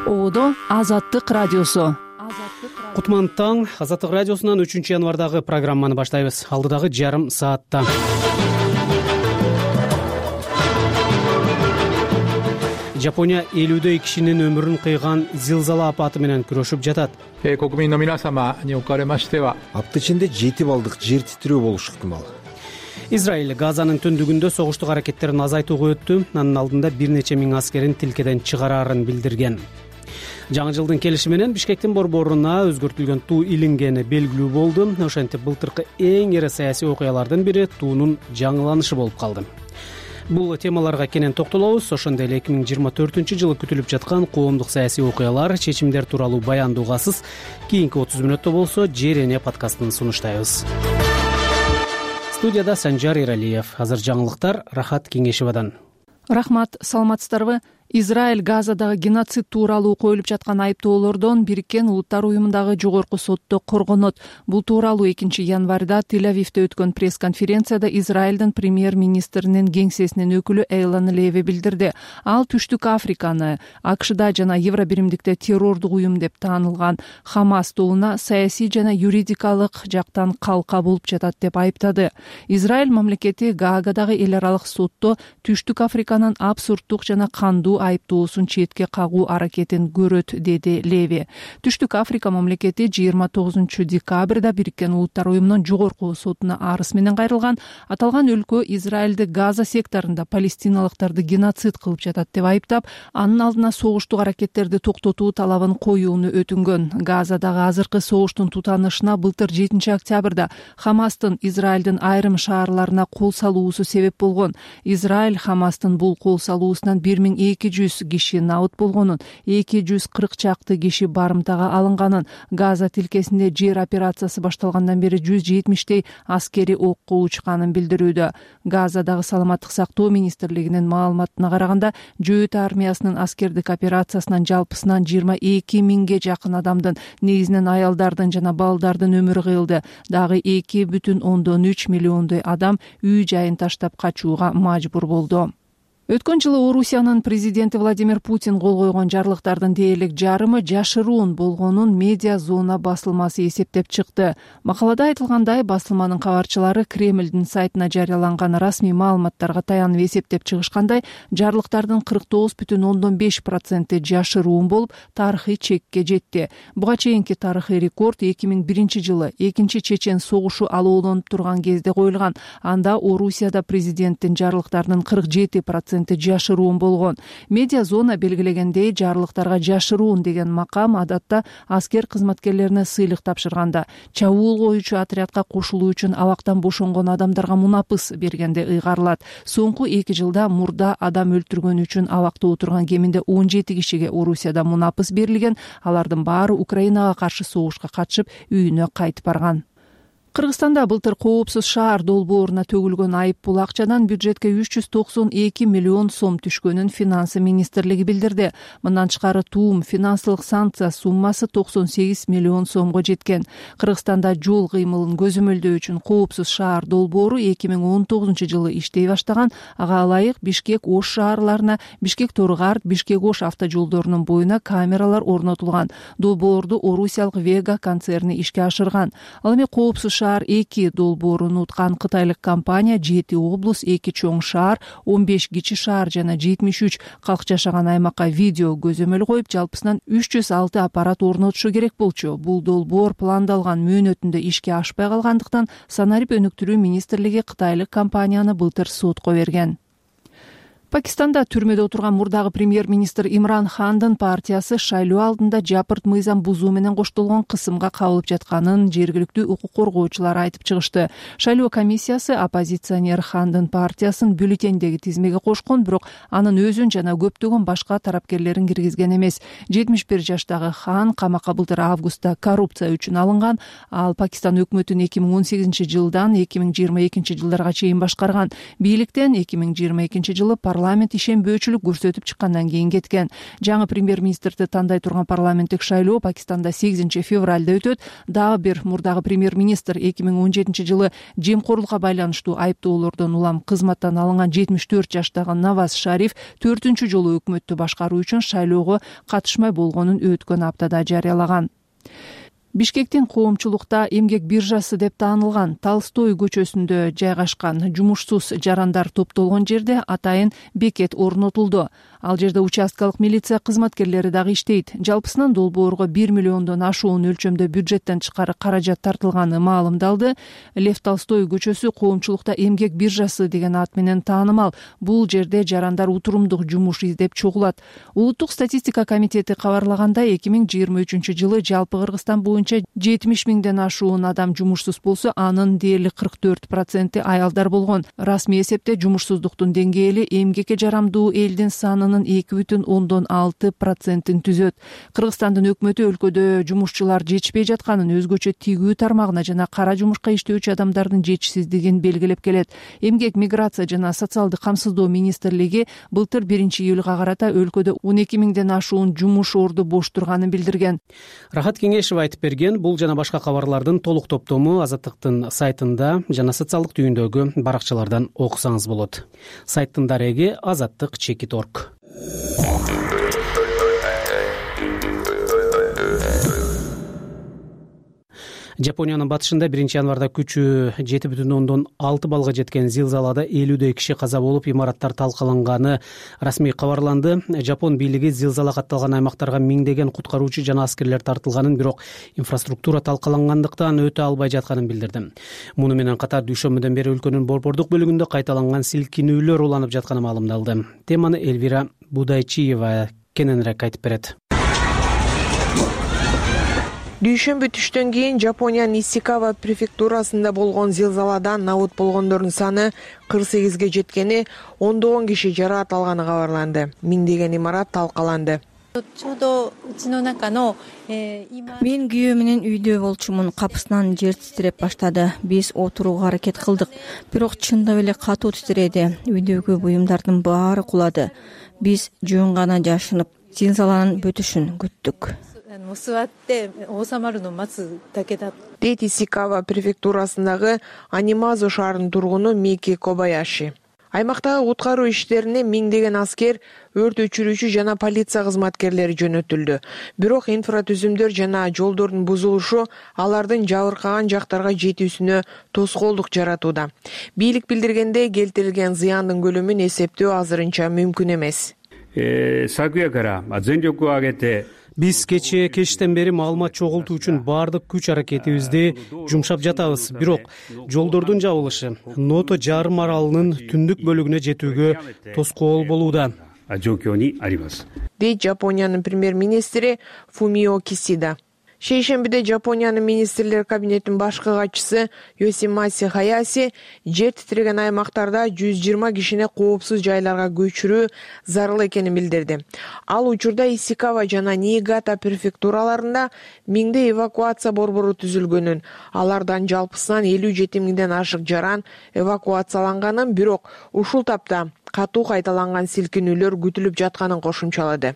Оодо Азаттык радиосу. Кутман таң. Азаттык радиосунан 3 январдагы программаны баштайбыз. Алдыдагы жарым саатта. Жапония 50 кишинин өмүрүн кыйган зилзала апаты менен күрөшүп жатат. 国民の皆様におかれましては апта ичинде 7 балдык жер титирөө болушу ыктымал. Израиль Газанын түндүгүндө согуштук аракеттерин азайтууга өттү. Анын алдында бир нече миң аскерин тилкеден чыгарарын билдирген. Жаңы жылдын келиши менен Бишкектин борборуна өзгөртүлгөн туу илингени белгилүү болду. Ошентип былтыркы эң эре саясий окуялардын бири туунун жаңыланышы болуп калды. Бул темаларга кенен токтолобуз. Ошондой эле 2024 жылы күтүлүп жаткан коомдук саясий окуялар, чечимдер тууралуу баяндоогасыз кийинки 30 мүнөттө болсо Жер эне подкастын сунуштайбыз. Студияда Санжар Иралиев. Азыр жаңылыктар Рахат Кеңешевадан. Рахмат, саламатсыздарбы? Израиль Газадагы геноцид тууралуу коюлуп жаткан айыптоолордон Бириккен Улуттар уюмундагы жогорку сотто коргонот. Бул тууралуу 2 январда Тель-Авивде өткөн пресс-конференцияда Израилдин премьер-министринин кеңсесинин өкүлү Эйлан Леви билдирди. Ал Түштүк Африканы АКШда жана Евро биримдикте террордук уюм деп таанылган Хамас тобуна саясий жана юридикалык жактан калка болуп жатат деп айыптады. Израиль мамлекети Гаагадагы эл аралык сотто Түштүк Африканын абсурддук жана кандуу айыптоосун четке кагуу аракетин көрөт, деди Леви. Түштүк Африка мамлекети 29 декабрда Бириккен Улуттар уюмунун жогорку сотуна арыз менен кайрылган. Аталган өлкө Израилди Газа секторунда палестиналыктарды геноцид кылып жатат деп айыптап, анын алдына согуштук аракеттерди токтотуу талабын коюуну өтүнгөн. Газадагы азыркы согуштун тутанышына былтыр 7 октябрда Хамастын Израилдин айрым шаарларына кол салуусу себеп болгон. Израиль Хамастын бул кол салуусунан 1200 киши набыт болгонун, 240 чакты киши барымтага алынганын, Газа тилкесинде жер операциясы башталгандан бери 170 аскери окко учканын билдирүүдө. Газадагы саламаттык сактоо министрлигинин маалыматына караганда, Жөөт армиясынын аскердик операциясынан жалпысынан 22 миңге жакын адамдын, негизинен аялдардын жана балдардын өмүрү кыйылды. Дагы 2,3 миллиондой адам үй жайын таштап качууга мажбур болду. Өткөн жылы Орусиянын президенти Владимир Путин кол койгон жарлыктардын дээрлик жарымы жашыруун болгонун Медиа Зона басылмасы эсептеп чыкты. Макалада айтылгандай, басылманын кабарчылары Кремлдин сайтына жарыяланган расмий маалыматтарга таянып эсептеп чыгышкандай, жарлыктардын 49,5% жашыруун болуп, тарыхый чекке жетти. Буга чейинки тарыхый рекорд 2001 жылы экинчи Чечен согушу алоолонуп турган кезде коюлган. Анда Орусияда президенттин жарлыктарынын 47% жашыруун болгон. Медиа Зона белгилегендей, жарлыктарга жашыруун деген макам адатта аскер кызматкерлерине сыйлык тапшырганда, чабуул коюучу отрядка кошулуу үчүн абактан бошонгон адамдарга мунапыс бергенде ыйгарылат. Соңку 2 жылда мурда адам өлтүргөн үчүн абакта отурган кеминде 17 кишиге Орусияда мунапыс берилген. Алардын баары Украинага каршы согушка катышып, үйүнө кайтып барган. Кыргызстанда былтыр коопсуз шаар долбооруна төгүлгөн айып бул акчадан бюджетке 392 миллион сом түшкөнүн финансы министрлиги билдирди. Мындан тышкары туум финансылык санкция суммасы 98 миллион сомго жеткен. Кыргызстанда жол кыймылын көзөмөлдөө үчүн коопсуз шаар долбоору 2019 жылы иштей баштаган. Ага ылайык Бишкек Ош шаарларына, Бишкек Торгарт, Бишкек Ош автожолдорунун боюна камералар орнотулган. Долбоорду Орусиялык Вега концерни ишке ашырган. Ал эми коопсуз шаар 2 долбоорун уткан кытайлык компания 7 облус, 2 чоң шаар, 15 кичи шаар жана 73 калк жашаган аймакка видео көзөмөл коюп, жалпысынан 306 аппарат орнотушу керек болчу. Бул долбоор пландалган мөөнөтүндө ишке ашпай калгандыктан санарип өнүктүрүү министрлиги кытайлык компанияны былтыр сотко берген. Пакистанда түрмөдө отурган мурдагы премьер-министр Имран Хандын партиясы шайлоо алдында жапырт мыйзам бузуу менен коштолгон кысымга кабылып жатканын жергиликтүү укук коргоочулар айтып чыгышты. Шайлоо комиссиясы оппозиционер Хандын партиясын бюллетендеги тизмеге кошкон, бирок анын өзүн жана көптөгөн башка тарапкерлерин киргизген эмес. 71 жаштагы Хан камакка былтыр августта коррупция үчүн алынган. Ал Пакистан өкмөтүн 2018 жылдан 2022 жылдарга чейин башкарган. Бийликтен 2022 жылы парламент ишенбөөчүлүк көрсөтүп чыккандан кийин кеткен. Жаңы премьер-министрди тандай турган парламенттик шайлоо Пакистанда 8 февралда өтөт. Дагы бир мурдагы премьер-министр 2017 жылы жемкорлукка байланыштуу айыптоолордон улам кызматтан алынган 74 жаштагы Наваз Шариф 4-чү жолу өкмөттү башкаруу үчүн шайлоого катышмай болгонун өткөн аптада жарыялаган. Бишкектин коомчулукта эмгек биржасы деп таанылган Толстой көчөсүндө жайгашкан жумушсуз жарандар топтолгон жерде атайын бекет орнотулду. Ал жерде участкалык милиция кызматкерлери дагы иштейт. Жалпысынан долбоорго 1 миллиондон ашуун өлчөмдө бюджеттен тышкары каражат тартылганы маалымдалды. Лев Толстой көчөсү коомчулукта эмгек биржасы деген ат менен таанымал. Бул жерде жарандар утурумдук жумуш издеп чогулат. Улуттук статистика комитети кабарлагандай 2023 жылы жалпы Кыргызстан боюнча 70 миңден ашуун адам жумушсуз болсо, анын дээрлик 44% аялдар болгон. Расмий эсепте жумушсуздуктун деңгээли эмгекке жарамдуу элдин санынын 2,6%-ин түзөт. Кыргызстандын өкмөтү өлкөдө жумушчулар жетишпей жатканын, өзгөчө тигүү тармагына жана кара жумушка иштөөчү адамдардын жетишсиздигин белгилеп келет. Эмгек, миграция жана социалдык камсыздоо министрлиги былтыр 1-июлга карата өлкөдө 12 миңден ашуун жумуш орду бош турганын билдирген. Рахат Кеңешева айтып берген. Бул жана башка кабарлардын толук топтому Азаттыктын сайтында жана социалдык түйүндөгү баракчалардан окусаңыз болот. Сайттын дареги azattik.org. Жапониянын батышында 1-январда күчү 7,6 балга жеткен зилзалада 50 киши каза болуп, имараттар талкаланганы расмий кабарланды. Жапон бийлиги зилзала катталган аймактарга миңдеген куткаруучу жана аскерлер тартылганын, бирок инфраструктура талкалангандыктан өтө албай жатканын билдирди. Муну менен катар дүйшөмбүдөн бери өлкөнүн борбордук бөлүгүндө кайталанган силкинүүлөр уланып жатканы маалымдалды. Теманы Эльвира Будайчиева кененирээк айтып берет. Дүйшөмбү түштөн кийин Жапониянын Исикава префектурасында болгон зилзаладан набут болгондордун саны 48ге жеткени, ондогон киши жараат алганы кабарланды. Миңдеген имарат талкаланды. Мен күйөө менен үйдө болчумун. Капысынан жер титиреп баштады. Биз отурууга аракет кылдык, бирок чындап эле катуу титиреди. Үйдөгү буюмдардын баары кулады. Биз жөн гана жашынып, зилзаланын бүтүшүн күттүк. Дейт Исикава префектурасындагы Анимазу шаарынын тургуну Мики Кобаяши. Аймактагы куткаруу иштерине миңдеген аскер, өрт өчүрүүчү жана полиция кызматкерлери жөнөтүлдү. Бирок инфратүзүмдөр жана жолдордун бузулушу алардын жабыркаган жактарга жетүүсүнө тоскоолдук жаратууда. Бийлик билдиргендей, келтирилген зыяндын көлөмүн эсептөө азырынча мүмкүн эмес. Биз кечтен бери маалымат чогултуу үчүн баардык күч аракетибизди жумшап жатабыз. Бирок жолдордун жабылышы Ното жарым аралынын түндүк бөлүгүнө жетүүгө тоскоол болууда. Дейт Жапониянын премьер-министри Фумио Кисида. Шейшембиде Жапониянын министрлер кабинетинин башкы катчысы Йосимаси Хаяси жер титиреген аймактарда 120 кишини коопсуз жайларга көчүрүү зарыл экенин билдирди. Ал учурда Исикава жана Ниигата префектураларында миңде эвакуация борбору түзүлгөнүн, алардан жалпысынан 57 миңден ашык жаран эвакуацияланганын, бирок ушул тапта катуу кайталанган силкинүүлөр күтүлүп жатканын кошумчалады.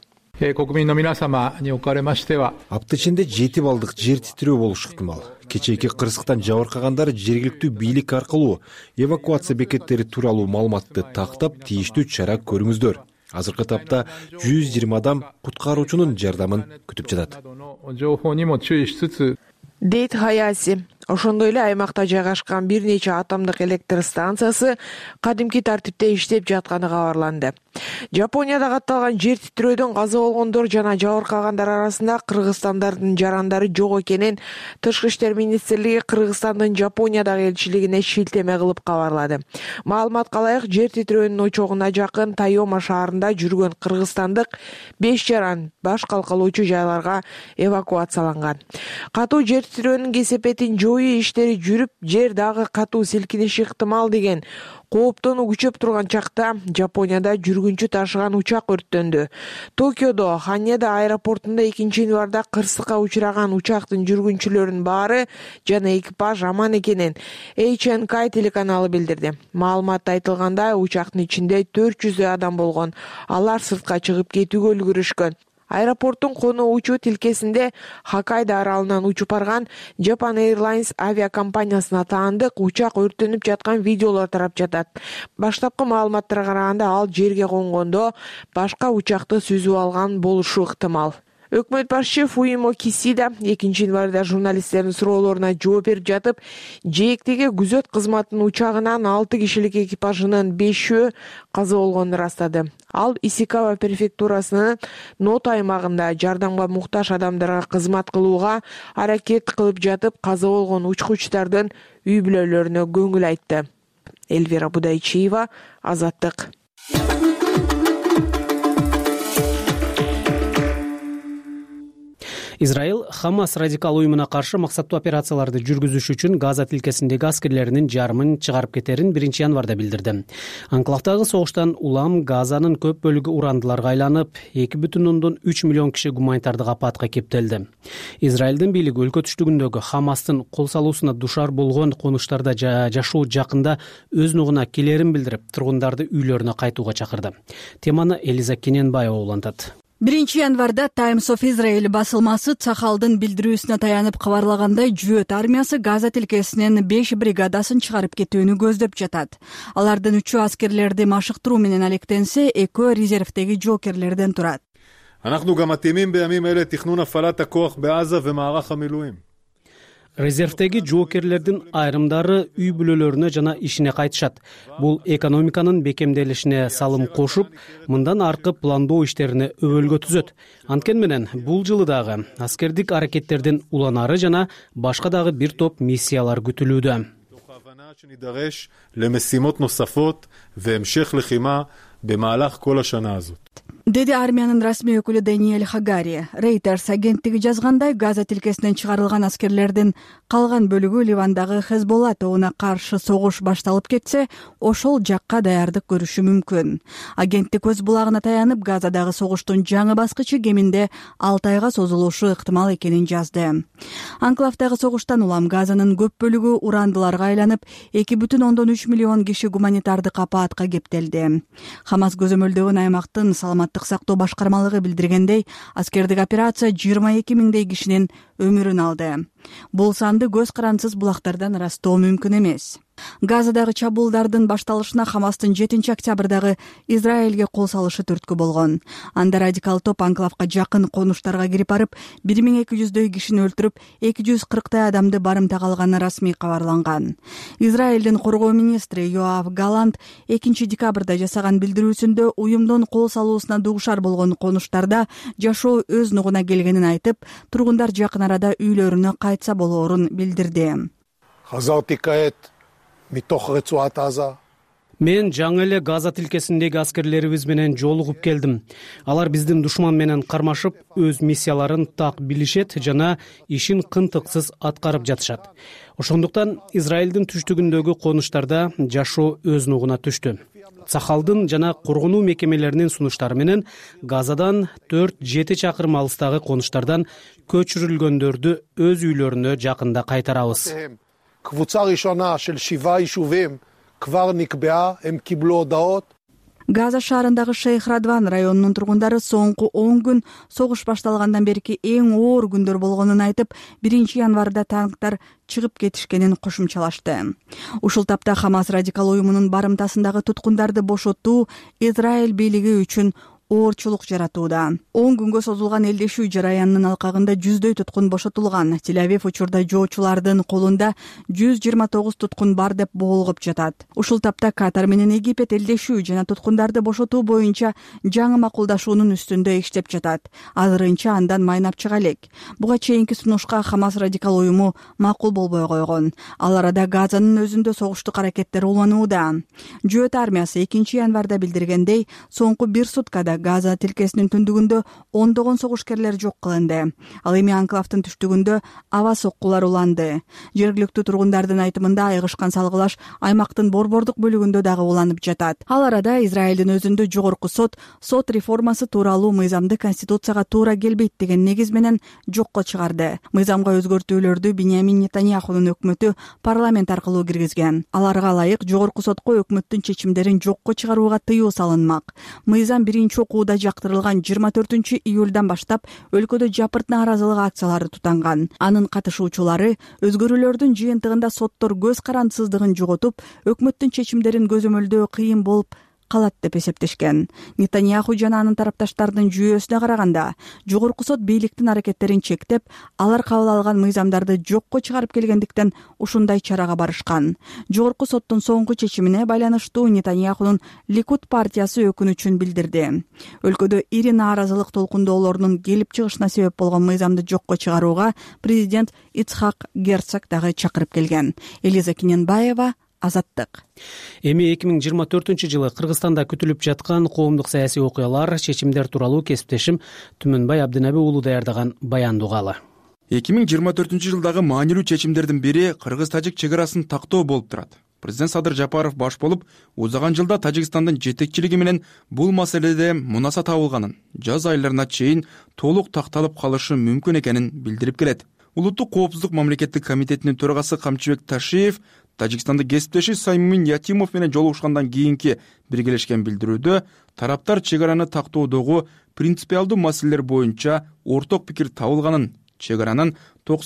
Апта ичинде 7 балдык жер титирөө болушу ыктымал. Кечээки кырсыктан жабыркагандар жергиликтүү бийлик аркылуу эвакуация бекеттери тууралуу маалыматты тактап, тийиштүү чара көрүңүздөр. Азыркы тапта 120 адам куткаруучунун жардамын күтүп жатат. Дейт Хаяси. Ошондой эле аймакта жайгашкан бир нече атомдук электр станциясы кадимки тартипте иштеп жатканы кабарланды. Жапонияда катталган жер титирөөдөн каза болгондор жана жабыркагандар арасында кыргызстандардын жарандары жок экенин Тышкы иштер министрлиги Кыргызстандын Жапониядагы элчилигине шилтеме кылып кабарлады. Маалыматка ылайык, жер титирөөнүн очогуна жакын Тайома шаарында жүргөн кыргызстандык 5 жаран баш калкалоочу жайларга эвакуацияланган. Катуу жер титирөөнүн кесепетин жоюу иштери жүрүп, жер дагы катуу силкиниши ыктымал деген Кооптонуу күчөп турган чакта Жапонияда жүргүнчү ташыган учак өрттөндү. Токиодо Ханеда аэропортунда 2-январда кырсыкка учураган учактын жүргүнчүлөрүнүн баары жана экипаж аман экенин HNK телеканалы билдирди. Маалыматта айтылгандай, учактын ичинде 400 адам болгон. Алар сыртка чыгып кетүүгө үлгүрүшкөн. Аэропорттун конуу учуу тилкесинде Хоккайдо аралынан учуп барган Japan Airlines авиакомпаниясына таандык учак өрттөнүп жаткан видеолор тарап жатат. Баштапкы маалыматтарга караганда, ал жерге конгондо башка учакты сүзүп алган болушу ыктымал. Өкмөт башчы Фумио Кисида 2-январда журналисттердин суроолоруна жооп берип жатып, жээктеги күзөт кызматынын учагынан 6 кишилик экипажынын 5-өө каза болгонун ырастады. Ал Исикава префектурасынын Ното аймагында жардамга муктаж адамдарга кызмат кылууга аракет кылып жатып, каза болгон учкучтардын үй бүлөлөрүнө көңүл айтты. Эльвира Будайчиева, Азаттык. Израиль Хамас радикал уюмуна каршы максаттуу операцияларды жүргүзүш үчүн Газа тилкесиндеги аскерлеринин жарымын чыгарып кетерин 1-январда билдирди. Анклавдагы согуштан улам Газанын көп бөлүгү урандыларга айланып, 2,3 миллион киши гуманитардык апатка кептелди. Израилдин бийлиги өлкө түштүгүндөгү Хамастын кол салуусуна душар болгон конуштарда жашоо жакында өз нугуна келерин билдирип, тургундарды үйлөрүнө кайтууга чакырды. Теманы Элиза Кененбаева улантат. 1-январда Times of Israel басылмасы Цахалдын билдирүүсүнө таянып кабарлагандай, Жөөт армиясы Газа тилкесинен 5 бригадасын чыгарып кетүүнү көздөп жатат. Алардын 3-ü аскерлерди машыктыруу менен алектенсе, 2-өө резервдеги жокерлерден турат. אנחנו גם מתאימים בימים אלה תכנון הפעלת הכוח בעזה ומערך המילואים. Резервдеги жоокерлердин айрымдары үй бүлөлөрүнө жана ишине кайтышат. Бул экономиканын бекемделишине салым кошуп, мындан аркы пландоо иштерине өбөлгө түзөт. Анткени менен бул жылы дагы аскердик аракеттердин уланары жана башка дагы бир топ миссиялар күтүлүүдө. שנידרש למשימות נוספות והמשך לחימה במהלך כל השנה הזאת. Деди армиянын расмий өкүлү Даниэль Хагари. Reuters агенттиги жазгандай, Газа тилкесинен чыгарылган аскерлердин калган бөлүгү Ливандагы Хезболла тобуна каршы согуш башталып кетсе, ошол жакка даярдык көрүшү мүмкүн. Агенттик өз булагына таянып, Газадагы согуштун жаңы баскычы кеминде 6 айга созулушу ыктымал экенин жазды. Анклавдагы согуштан улам Газанын көп бөлүгү урандыларга айланып, 2,3 миллион киши гуманитардык апаатка кептелди. Хамас көзөмөлдөгөн аймактын саламаттык сактоо башкармалыгы билдиргендей, аскердик операция 22 миңдей кишинин өмүрүн алды. Бул санды көз карансыз булактардан ырастоо мүмкүн эмес. Газадагы чабуулдардын башталышына Хамастын 7 октябрдагы Израилге кол салышы түрткү болгон. Анда радикал топ анклавга жакын конуштарга кирип барып, 1200дөй кишини өлтүрүп, 240 адамды барымтага алганы расмий кабарланган. Израилдин коргоо министри Йоав Галант 2 декабрда жасаган билдирүүсүндө уюмдун кол салуусуна дуушар болгон конуштарда жашоо өз нугуна келгенин айтып, тургундар жакын арада үйлөрүнө кайтса болоорун билдирди. Мен жаңы эле Газа тилкесиндеги аскерлерибиз менен жолугуп келдим. Алар биздин душман менен кармашып, өз миссияларын так билишет жана ишин кынтыксыз аткарып жатышат. Ошондуктан Израилдин түштүгүндөгү конуштарда жашоо өз нугуна түштү. Цахалдын жана коргонуу мекемелеринин сунуштары менен Газадан 4-7 чакырым алыстагы конуштардан көчүрүлгөндөрдү өз үйлөрүнө жакында кайтарабыз. קבוצה ראשונה של 7 יישובים כבר נקבעה, הם קיבלו הודעות. Газа шаарындагы Шейх Радван районунун тургундары соңку 10 күн согуш башталгандан берки эң оор күндөр болгонун айтып, 1-январда танктар чыгып кетишкенин кошумчалашты. Ушул тапта Хамас радикал уюмунун барымтасындагы туткундарды бошотуу Израиль бийлиги үчүн оорчулук жаратууда. 10 күнгө созулган элдешүү жараянынын алкагында 100дөй туткун бошотулган. Тель-Авив учурда жоочулардын колунда 129 туткун бар деп боолгоп жатат. Ушул тапта Катар менен Египет элдешүү жана туткундарды бошотуу боюнча жаңы макулдашуунун үстүндө иштеп жатат. Азырынча андан майнап чыга элек. Буга чейинки сунушка Хамас радикал уюму макул болбой койгон. Ал арада Газанын өзүндө согуштук аракеттер уланууда. Жөөт армиясы 2-январда билдиргендей, соңку 1 суткада Газа тилкесинин түндүгүндө ондогон согушкерлер жок кылынды. Ал эми анклавдын түштүгүндө аба соккулар уланды. Жергиликтүү тургундардын айтымында айгышкан салгылаш аймактын борбордук бөлүгүндө дагы уланып жатат. Ал арада Израилдин өзүндө жогорку сот реформасы тууралуу мыйзамды конституцияга туура келбейт деген негиз менен жокко чыгарды. Мыйзамга өзгөртүүлөрдү Биньямин Нетаньяхунун өкмөтү парламент аркылуу киргизген. Аларга ылайык жогорку сотко өкмөттүн чечимдерин жокко чыгарууга тыюу салынмак. Мыйзам биринчи окууда жактырылган 24-июлдан баштап өлкөдө жапырт нааразылык акциялары тутанган. Анын катышуучулары өзгөрүүлөрдүн жыйынтыгында соттор көз карандысыздыгын жоготуп, өкмөттүн чечимдерин көзөмөлдөө кыйын болуп калат деп эсептешкен. Нетаньяху жана анын тарапташтарынын жүйөсүнө караганда, жогорку сот бийликтин аракеттерин чектеп, алар кабыл алган мыйзамдарды жокко чыгарып келгендиктен ушундай чарага барышкан. Жогорку соттун соңку чечимине байланыштуу Нетаньяхунун Ликуд партиясы өкүнүчүн билдирди. Өлкөдө ири нааразылык толкундоолорунун келип чыгышына себеп болгон мыйзамды жокко чыгарууга президент Ицхак Герцог дагы чакырып келген. Элиза Киненбаева, Азаттык. Эми 2024-жылы Кыргызстанда күтүлүп жаткан коомдук саясий окуялар, чечимдер тууралуу кесиптешим Түмөнбай Абдынаби уулу даярдаган баянды угалы. 2024-жылдагы маанилүү чечимдердин бири кыргыз-тажик чек арасын тактоо болуп турат. Президент Садыр Жапаров баш болуп, узаган жылда Тажикстандын жетекчилиги менен бул маселеде мунаса табылганын, жаз айларына чейин толук такталып калышы мүмкүн экенин билдирип келет. Улуттук коопсуздук мамлекеттик комитетинин төрагасы Камчыбек Ташиев Тажикстандын кесиптеши Саймин Ятимов менен жолугушкандан кийинки биргелешкен билдирүүдө тараптар чек араны тактоодогу принципиалдуу маселелер боюнча орток пикир табылганын, чек аранын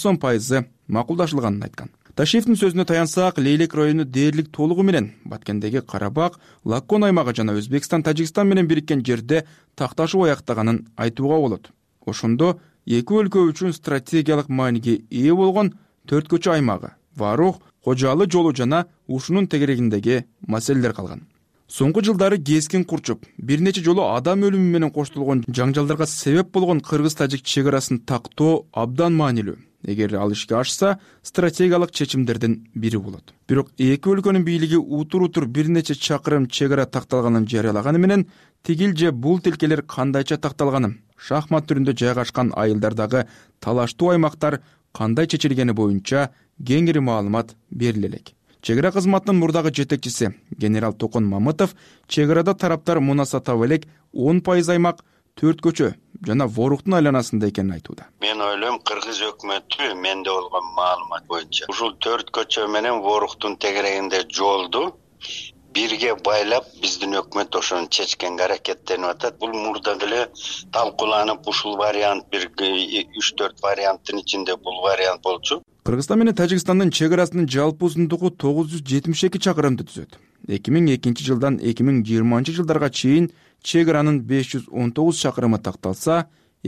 90% макулдашылганын айткан. Ташиевдин сөзүнө таянсак, Лейлек району дээрлик толугу менен Баткендеги Карабак, Лаккон аймагы жана Өзбекстан, Тажикстан менен бириккен жерде такташуу аяктаганын айтууга болот. Ошондо эки өлкө үчүн стратегиялык мааниге ээ болгон Төрткөчө аймагы, Варух, Кожалы жолу жана ушунун тегерегиндеги маселелер калган. Соңку жылдары кескин курчуп, бир нече жолу адам өлүмү менен коштолгон жаңжалдарга себеп болгон кыргыз-тажик чек арасын тактоо абдан маанилүү. Эгер ал ишке ашса, стратегиялык чечимдердин бири болот. Бирок эки өлкөнүн бийлиги утур бир нече чакырым чек ара такталганын жарыялаганы менен тигил же бул тилкелер кандайча такталганын, шахмат түрүндө жайгашкан айылдардагы талаштуу аймактар кандай чечилгени боюнча кеңири маалымат бериле элек. Чек ара кызматынын мурдагы жетекчиси генерал Токон Мамытов чек арада тараптар мунаса таба элек 10% аймак Төрткөчө жана Ворухтун айланасында экенин айтууда. Мен ойлойм, кыргыз өкмөтү менде болгон маалымат боюнча ушул Төрткөчө менен Ворухтун тегерегинде жолду бирге байлап биздин өкмөт ошону чечкенге аракеттенип атат. Бул мурда деле талкууланып ушул вариант бир 3-4 варианттын ичинде бул вариант болчу. Кыргызстан менен Тажикстандын чек арасынын жалпы узундугу 972 чакырымды түзөт. 2002 жылдан 2020 жылдарга чейин чек аранын 519 чакырымы такталса,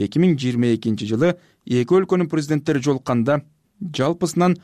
2022 жылы эки өлкөнүн президенттери жолукканда жалпысынан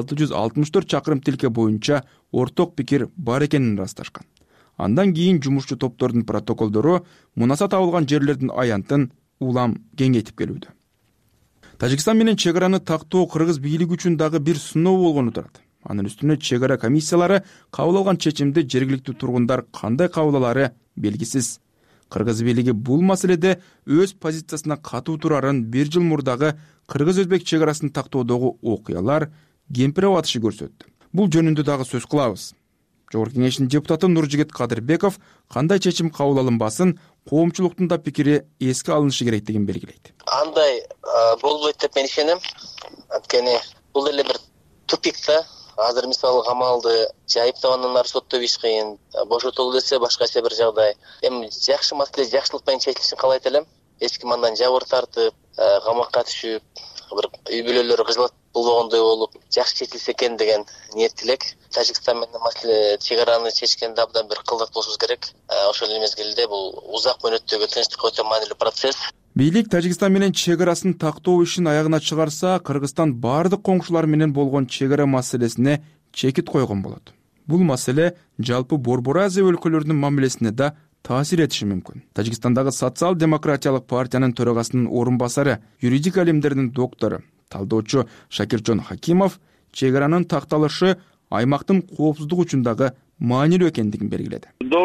664 чакырым тилке боюнча орток пикир бар экенин ырасташкан. Андан кийин жумушчу топтордун протоколдору мунаса табылган жерлердин аянтын улам кеңейтип келүүдө. Тажикстан менен чек араны тактоо кыргыз бийлиги үчүн дагы бир сыноо болгону турат. Анын үстүнө чек ара комиссиялары кабыл алган чечимди жергиликтүү тургундар кандай кабыл алары белгисиз. Кыргыз бийлиги бул маселеде өз позициясына катуу турарын бир жыл мурдагы кыргыз-өзбек чек арасын тактоодогу окуялар кемпире батышы көрсөттү. Бул жөнүндө дагы сөз кылабыз. Жогорку кеңештин депутаты Нуржигит Кадырбеков кандай чечим кабыл алынбасын, коомчулуктун да пикири эске алынышы керектигин белгилейт. Андай болбойт деп мен ишенем. Анткени бул эле бир тупик да. Азыр мисалы камалды айыптабандандар сотто беш кыйын, бошотолду десе башкача бир жагдай. Эми жакшы маселе жакшылык менен чечилишин каалайт элем. Эч ким андан жабыр тартып, камакка түшүп, бир үй бүлөлөрү кыжылат болгондой болуп, жакшы чечилсе экен деген ниет тилек. Тажикстан менен маселе чек араны чечкенде абдан бир кылдат болушубуз керек. Ошол эле мезгилде бул узак мөөнөттөгү тынчтыкка өтө маанилүү процесс. Бийлик Тажикстан менен чек арасын тактоо ишин аягына чыгарса, Кыргызстан бардык коңшулар менен болгон чек ара маселесине чекит койгон болот. Бул маселе жалпы Борбор Азия өлкөлөрүнүн мамилесине да таасир этиши мүмкүн. Тажикстандагы социал-демократиялык партиянын төрагасынын орун басары, юридика илимдеринин доктору, талдоочу Шакиржон Хакимов чек аранын такталышы аймактын коопсуздук үчүн дагы маанилүү экендигин белгиледи.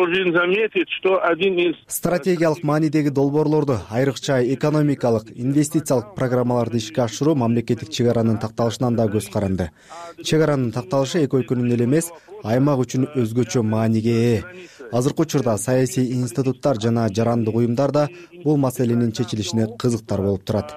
Стратегиялык маанидеги долбоорлорду, айрыкча экономикалык, инвестициялык программаларды ишке ашыруу мамлекеттик чек аранын такталышынан да көз каранды. Чек аранын такталышы эки өлкөнүн эле эмес, аймак үчүн өзгөчө мааниге ээ. Азыркы учурда саясий институттар жана жарандык уюмдар да бул маселенин чечилишине кызыктар болуп турат.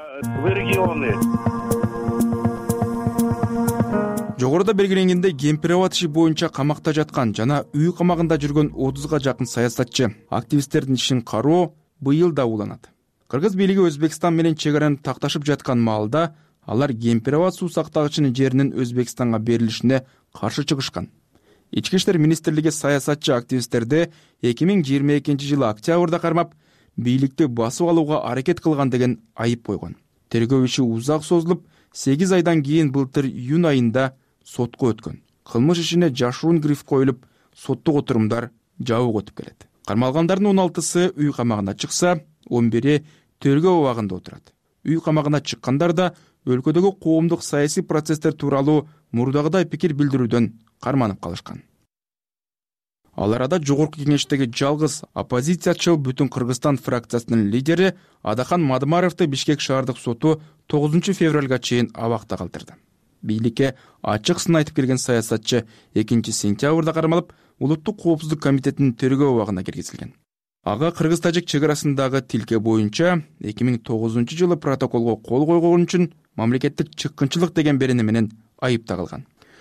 Жогоруда белгиленгендей, Кемпирабад иши боюнча камакта жаткан жана үй камагында жүргөн 30га жакын саясатчы, активисттердин ишин кароо быйыл да уланат. Кыргыз бийлиги Өзбекстан менен чек араны такташып жаткан маалда алар Кемпирабад суу сактагычынын жеринин Өзбекстанга берилишине каршы чыгышкан. Ички иштер министрлиги саясатчы активисттерди 2022-жылы октябрда кармап, бийликти басып алууга аракет кылган деген айып койгон. Тергөө иши узак созулуп, 8 айдан кийин былтыр июнь айында сотко өткөн. Кылмыш ишине жашыруун гриф коюлуп, соттук отурумдар жабык өтүп келет. Кармалгандардын 16сы үй камагына чыкса, 11-и тергөө абагында отурат. Үй камагына чыккандар да өлкөдөгү коомдук саясий процесстер тууралуу мурдагыдай пикир билдирүүдөн карманып калышкан. Ал арада жогорку кеңештеги жалгыз оппозициячыл Бүтүн Кыргызстан фракциясынын лидери Адахан Мадымаровду Бишкек шаардык соту 9 февралга чейин абакта калтырды. Бийликке ачык сын айтып келген саясатчы 2 сентябрда кармалып, Улуттук коопсуздук комитетинин тергөө абагына киргизилген. Ага Кыргыз-Тажик чек арасындагы тилке боюнча 2009-жылы протоколго кол койгон үчүн мамлекеттик чыккынчылык деген берени менен айыпталган.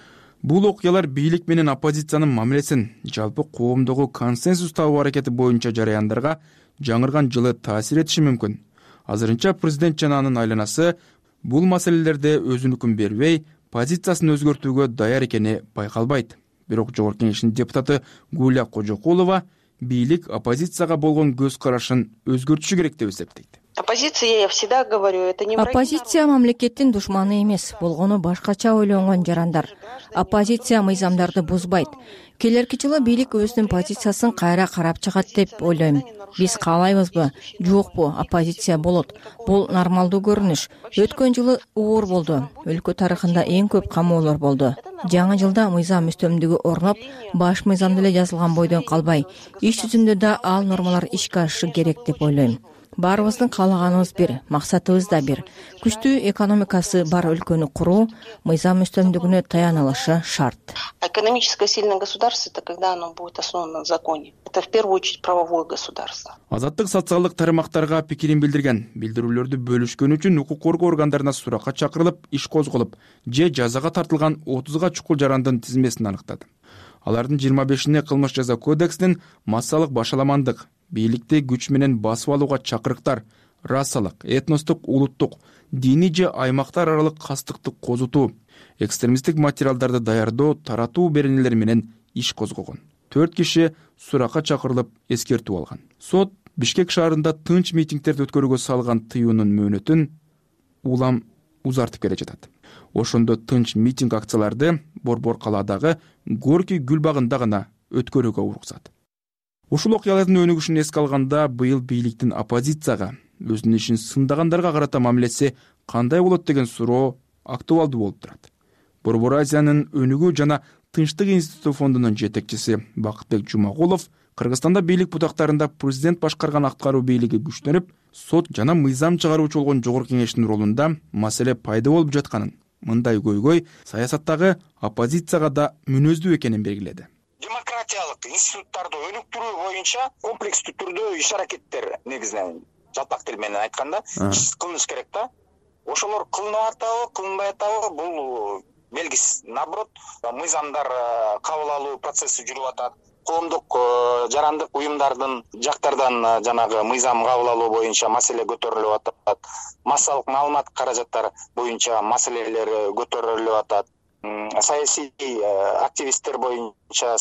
Бул окуялар бийлик менен оппозициянын мамилесин, жалпы коомдогу консенсус табуу аракети боюнча жарыяндарга жаңырган жылы таасир этиши мүмкүн. Азырынча президент жана анын айланасы бул маселелерде өзүнүкүн бербей, позициясын өзгөртүүгө даяр экени байкалбайт. Бирок жогорку кеңештин депутаты Гуля Кожокулова бийлик оппозицияга болгон көз карашын өзгөртүшү керек деп эсептейт. Оппозиция, я всегда говорю, это не Оппозиция мамлекеттин душманы эмес, болгону башкача ойлонгон жарандар. Оппозиция мыйзамдарды бузбайт. Келерки жылы бийлик өзүнүн позициясын кайра карап чыгат деп ойлойм. Биз каалайбызбы, жокпу, оппозиция болот. Бул нормалдуу көрүнүш. Өткөн жылы оор болду. Өлкө тарыхында эң көп камоолор болду. Жаңы жылда мыйзам үстөмдүгү орноп, баш мыйзамда эле жазылган бойдон калбай, иш жүзүндө да ал нормалар ишке ашышы керек деп ойлойм. Баарыбыздын каалаганыбыз бир, максатыбыз да бир. Күчтүү экономикасы бар өлкөнү куруу, мыйзам үстөмдүгүнө таянылышы шарт. Экономически сильное государство — это когда оно будет основано на законе. Это в первую очередь правовое государство. Азаттык социалдык тармактарга пикирин билдирген, билдирүүлөрдү бөлүшкөн үчүн укук коргоо органдарына суракка чакырылып, иш козголуп, же жазага тартылган 30га чукул жарандын тизмесин аныктады. Алардын 25-ине кылмыш жаза кодексинин массалык башаламандык, бийликти күч менен басып алууга чакырыктар, расалык, этностук, улуттук, диний же аймактар аралык кастыктык козутуу, экстремисттик материалдарды даярдоо, таратуу беренелери менен иш козгогон. 4 киши суракка чакырылып эскертүү алган. Сот Бишкек шаарында тынч митингдерди өткөрүүгө салган тыюунун мөөнөтүн улам узартып келе жатат. Ошондо тынч митинг акцияларды Борбор калаадагы Горький гүл багында гана өткөрүүгө уруксат. Ушул окуялардын өнүгүшүн эске алганда быйыл бийликтин оппозицияга, өзүнүн ишин сындагандарга карата мамилеси кандай болот деген суроо актуалдуу болуп турат. Борбор Азиянын өнүгүү жана тынчтык институту фондунун жетекчиси Бакытбек Жумагулов Кыргызстанда бийлик бутактарында президент башкарган аткаруу бийлиги күчтөнүп, сот жана мыйзам чыгаруучу болгон жогорку кеңештин ролунда маселе пайда болуп жатканын, мындай көйгөй саясаттагы оппозицияга да мүнөздүү экенин белгиледи. Демократиялык институттарды өнүктүрүү боюнча комплекстүү түрдө иш аракеттер негизинен жалпак тил менен айтканда кылыныш керек да. Ошолор кылынып атабы, кылынбай атабы бул белгисиз. Наоборот, мыйзамдар кабыл алуу процесси жүрүп атат. Коомдук жарандык уюмдардын жактардан жанагы мыйзам кабыл алуу боюнча маселе көтөрүлүп атат. Массалык маалымат каражаттар боюнча маселелер көтөрүлүп атат. Саясий активисттер боюнча,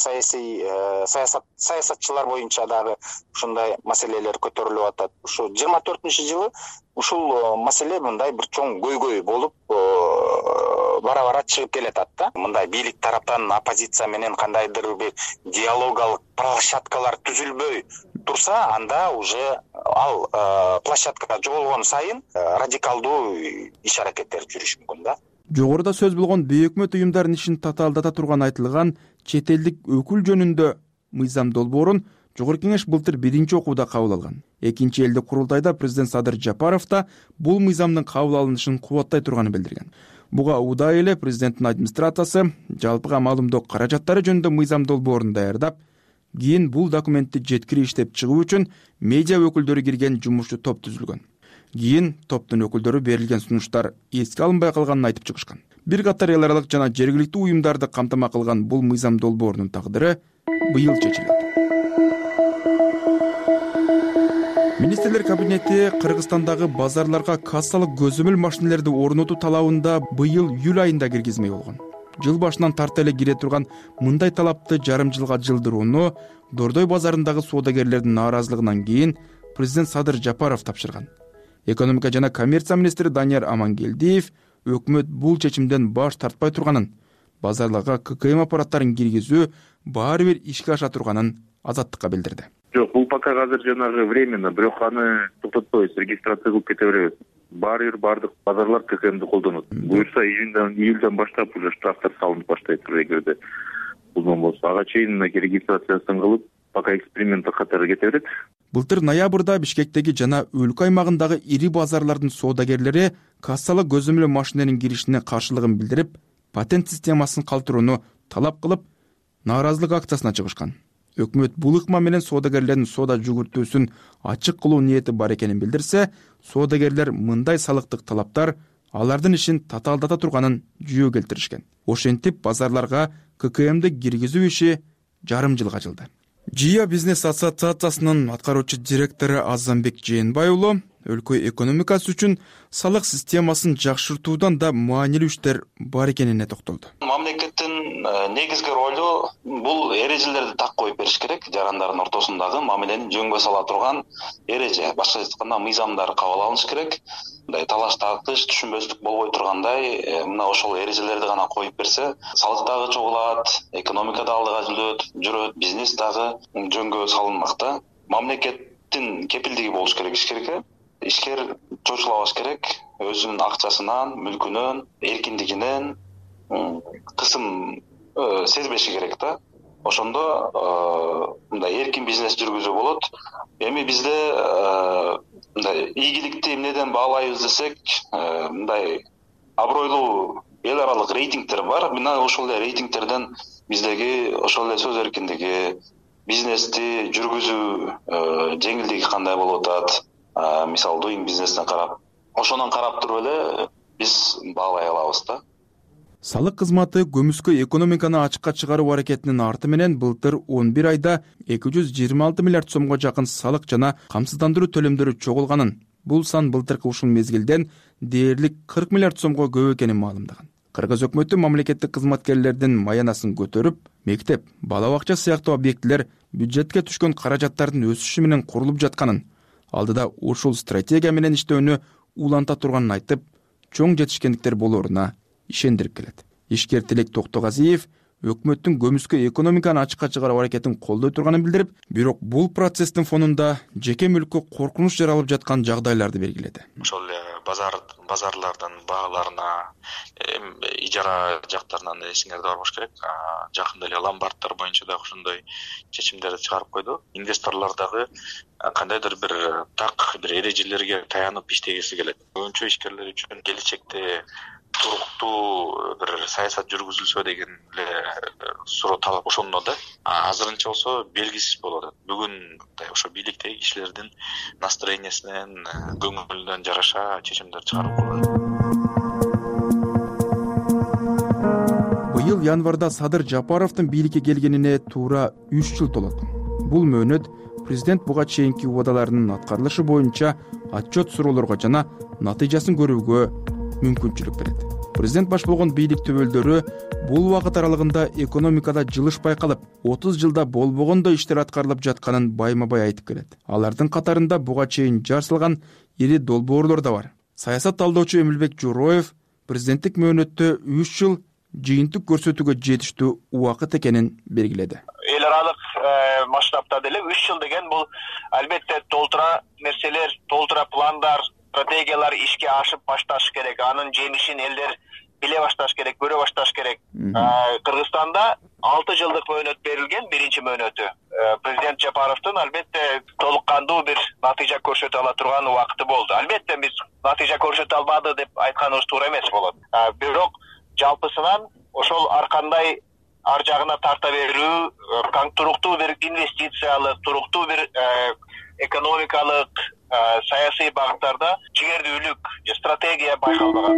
саясатчылар боюнча дагы ушундай маселелер көтөрүлүп атат. Ушу 24-жылы ушул маселе мындай бир чоң көйгөй болуп бара-бара чыгып келатат да. Мындай бийлик тараптан оппозиция менен кандайдыр бир диалогалык площадкалар түзүлбөй турса, анда уже ал площадка жоголгон сайын радикалдуу иш аракеттер жүрүшү мүмкүн да. Жогоруда сөз болгон бейөкмөт уюмдардын ишин татаалдата турган айтылган чет элдик өкүл жөнүндө мыйзам долбоорун Жогорку Кеңеш былтыр биринчи окууда кабыл алган. Экинчи элдик курултайда президент Садыр Жапаров да бул мыйзамдын кабыл алынышын кубаттай турганын билдирген. Буга удай эле президенттин администрациясы жалпыга маалымдоо каражаттары жөнүндө мыйзам долбоорун даярдап, кийин бул документти жеткирип иштеп чыгуу үчүн медиа өкүлдөрү кирген жумушчу топ түзүлгөн. Кийин топтун өкүлдөрү берилген сунуштар эске алынбай калганын айтып чыгышкан. Бир катар эл аралык жана жергиликтүү уюмдарды камтама кылган бул мыйзам долбоорунун тагдыры быйыл чечилет. Министрлер кабинети Кыргызстандагы базарларга кассалык көзөмөл машинелерди орнотуу талабында быйыл июль айында киргизмей болгон. Жыл башынан тарта эле кире турган мындай талапты жарым жылга жылдырууну Дордой базарындагы соодагерлердин нааразылыгынан кийин президент Садыр Жапаров тапшырган. Экономика жана коммерция министри Данияр Амангелдиев өкмөт бул чечимден баш тартпай турганын, базарларга ККМ аппараттарын киргизүү баары бир ишке аша турганын Азаттыкка билдирди. Жок, бул пока азыр жанагы временно, бирок аны токтотпойбуз, регистрация кылып кете беребиз. Бардык базарлар ККМди колдонот. Буюрса июльдан баштап уже штрафтар салынып баштайт эгерде бул болсо. Ага чейин регистрациясын кылып, пока эксперимент катары кете берет. Былтыр ноябрда Бишкектеги жана өлкө аймагындагы ири базарлардын соодагерлери кассалык көзөмөл машиненин киришине каршылыгын билдирип, патент системасын калтырууну талап кылып, нааразылык акциясына чыгышкан. Өкмөт бул ыкма менен соодагерлердин соода жүгүртүүсүн ачык кылуу ниети бар экенин билдирсе, соодагерлер мындай салыктык талаптар алардын ишин татаалдата турганын жүйө келтиришкен. Ошентип базарларга ККМди киргизүү иши жарым жылга жылды. ЖИА бизнес ассоциациясынын аткаруучу директору Азамбек Жээнбай уулу өлкө экономикасы үчүн салык системасын жакшыртуудан да маанилүү иштер бар экенине токтолду. Мамлекеттин негизги ролу бул эрежелерди так коюп бериш керек. Жарандардын ортосундагы мамилени жөнгө сала турган эреже, башкача айтканда мыйзамдар кабыл алыныш керек. Мындай талаш тартыш, түшүнбөстүк болбой тургандай, мына ошол эрежелерди гана коюп берсе, салык дагы чогулат, экономика да алдыга жүрөт, бизнес дагы жөнгө салынмак да. Мамлекеттин кепилдиги болуш керек ишкерге. Ишкер чочулабаш керек, өзүнүн акчасынан, мүлкүнөн, эркиндигинен кысым сезбеши керек да. Ошондо мындай эркин бизнес жүргүзүү болот. Эми бизде мындай ийгиликти эмнеден баалайбыз десек, мындай абройлуу эл аралык рейтингдер бар. Мына ошол эле рейтингдерден биздеги ошол эле сөз эркиндиги, бизнести жүргүзүү жеңилдиги кандай болуп атат? Мисалы doing бизнесине карап, ошонун карап туруп эле биз баалай алабыз да. Салык кызматы көмүскө экономиканы ачыкка чыгаруу аракетинин арты менен былтыр 11 айда 226 миллиард сомго жакын салык жана камсыздандыруу төлөмдөрү чогулганын, бул сан былтыркы ушул мезгилден дээрлик 40 миллиард сомго көп экенин маалымдаган. Кыргыз өкмөтү мамлекеттик кызматкерлердин маянасын көтөрүп, мектеп, бала бакча сыяктуу объектилер бюджетке түшкөн каражаттардын өсүшү менен курулуп жатканын, алдыда ушул стратегия менен иштөөнү уланта турганын айтып, чоң жетишкендиктер болоруна ишендирип келет. Ишкер Тилек Токтогазиев өкмөттүн көмүскө экономиканы ачыкка чыгаруу аракетин колдой турганын билдирип, бирок бул процесстин фонунда жеке мүлккө коркунуч жаралып жаткан жагдайларды белгиледи. Ошол эле базарлардын бааларына, ижара жактарынан эсиңерде бар болуш керек. Жакында эле ломбардтар боюнча да ошондой чечимдерди чыгарып койду. Инвесторлор дагы кандайдыр бир так бир эрежелерге таянып иштегиси келет. Көбүнчө ишкерлер үчүн келечекте туруктуу бир саясат жүргүзүлсө деген эле суроо талап ошондо да. Азырынча болсо белгисиз болуп атат. Бүгүн ошо бийликтеги кишилердин настроениясынан, көңүлүнөн жараша чечимдер чыгарып коет. Быйыл январда Садыр Жапаровдун бийликке келгенине туура 3 жыл толот. Бул мөөнөт президент буга чейинки убадаларынын аткарылышы боюнча отчет суроолорго жана натыйжасын көрүүгө мүмкүнчүлүк берет. Президент баш болгон бийлик төбөлдөрү бул убакыт аралыгында экономикада жылыш байкалып, 30 жылда болбогондой иштер аткарылып жатканын байма-бай айтып келет. Алардын катарында буга чейин жар салган ири долбоорлор да бар. Саясат талдоочу Эмилбек Журоев президенттик мөөнөттө 3 жыл жыйынтык көрсөтүүгө жетиштүү убакыт экенин белгиледи. Эл аралык масштабта деле 3 жыл деген бул албетте толтура нерселер, толтура пландар, стратегиялар ишке ашып башташ керек. Анын жемишин элдер биле башташ керек, көрө башташ керек. Кыргызстанда 6 жылдык мөөнөт берилген, биринчи мөөнөтү. Президент Жапаровдун албетте толук кандуу бир натыйжа көрсөтө ала турган убакыты болду. Албетте биз натыйжа көрсөтө албады деп айтканыбыз туура эмес болот. Бирок жалпысынан ошол ар кандай ар жагына тарта берүү, туруктуу бир инвестициялык, туруктуу бир экономикалык, саясий багыттарда жигердүүлүк, стратегия байкалбаган.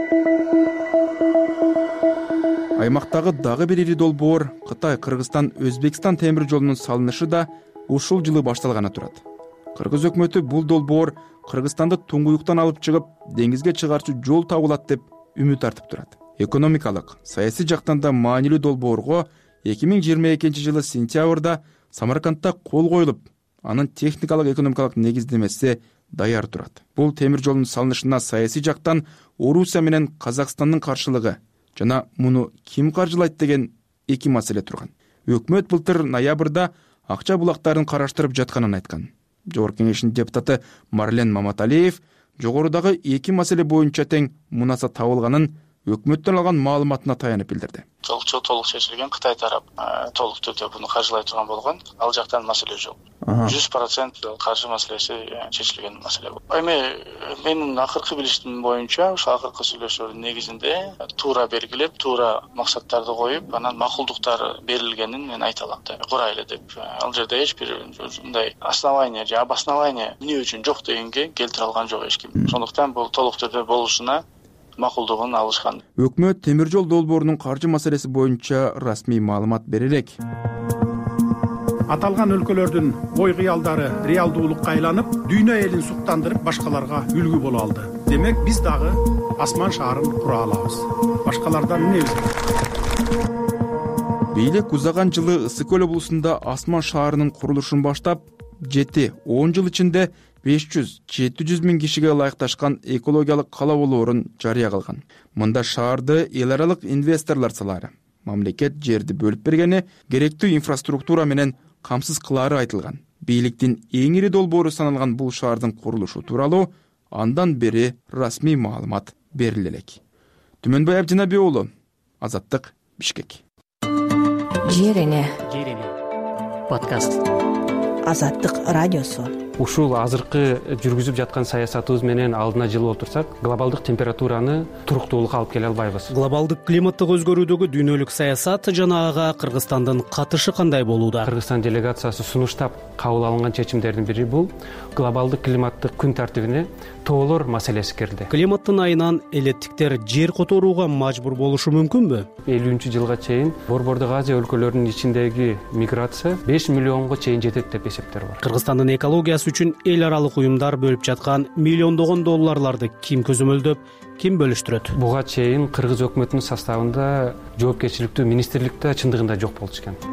Аймактагы дагы бир ири долбоор Кытай, Кыргызстан, Өзбекстан темир жолунун салынышы да ушул жылы башталганы турат. Кыргыз өкмөтү бул долбоор Кыргызстанды туңгуюктан алып чыгып, деңизге чыгарчу жол табылат деп үмүт артып турат. Экономикалык, саясий жактан да маанилүү долбоорго 2022 жылы сентябрда Самаркандта кол коюлуп, анын техникалык экономикалык негиздемеси даяр турат. Бул темир жолдун салынышына саясий жактан Орусия менен Казакстандын каршылыгы жана муну ким каржылайт деген эки маселе турган. Өкмөт былтыр ноябрда акча булактарын караштырып жатканын айткан. Жогорку кеңештин депутаты Марлен Маматалиев жогорудагы эки маселе боюнча тең мунаса табылганын өкмөттөн алган маалыматына таянып билдирди. Толук чечилген, Кытай тарап толук түрдө буну каржылай турган болгон, ал жактан маселе жок. 100% каржы маселеси чечилген маселе. Эми менин акыркы билишим боюнча, ошол акыркы сүйлөшүүлөрдүн негизинде туура белгилеп, туура максаттарды коюп, анан макулдуктары берилгенин мен айта алам. Курайлы деп. Ал жерде эч бир мындай основание же обоснование эмне үчүн жок дегенге келтире алган жок эч ким. Сондуктан бул толук түрдө болушуна макулдугун алышкан. Өкмөт темир жол долбоорунун каржы маселеси боюнча расмий маалымат бере элек. Аталган өлкөлөрдүн ой кыялдары реалдуулукка айланып, дүйнө элин суктандырып, башкаларга үлгү боло алды. Демек, биз дагы асман шаарын кура алабыз. Башкалардан эмнебиз? Бийлик узаган жылы Ысык көл облусунда асман шаарынын курулушун баштап, 7-10 жыл ичинде 500-700 миң кишиге ылайыкташкан экологиялык кала болоорун жарыя кылган. Мында шаарды эл аралык инвесторлор салары, мамлекет жерди бөлүп бергени, керектүү инфраструктура менен камсыз кылаары айтылган. Бийликтин эң ири долбоору саналган бул шаардын курулушу тууралуу андан бери расмий маалымат бериле элек. Түмөнбай Абдинаби уулу, Азаттык, Бишкек. Жерене подкаст. Азаттык радиосу. Ушул азыркы жүргүзүп жаткан саясатыбыз менен алдына жылып отурсак, глобалдык температураны туруктуулукка алып келе албайбыз. Глобалдык климаттык өзгөрүүдөгү дүйнөлүк саясат жана ага Кыргызстандын катышы кандай болууда? Кыргызстан делегациясы сунуштап кабыл алынган чечимдердин бири бул глобалдык климаттык күн тартибине тоолор маселеси кирди. Климаттын айынан элеттиктер жер которууга мажбур болушу мүмкүнбү? 50-жылга чейин Борбордук Азия өлкөлөрүнүн ичиндеги миграция 5 миллионго чейин жетет деп эсептер бар. Кыргызстандын экологиясы үчүн эл аралык уюмдар бөлүп жаткан миллиондогон долларларды ким көзөмөлдөп, ким бөлүштүрөт? Буга чейин Кыргыз өкмөтүнүн составында жоопкерчиликтүү министрликте чындыгында жок болчу экен.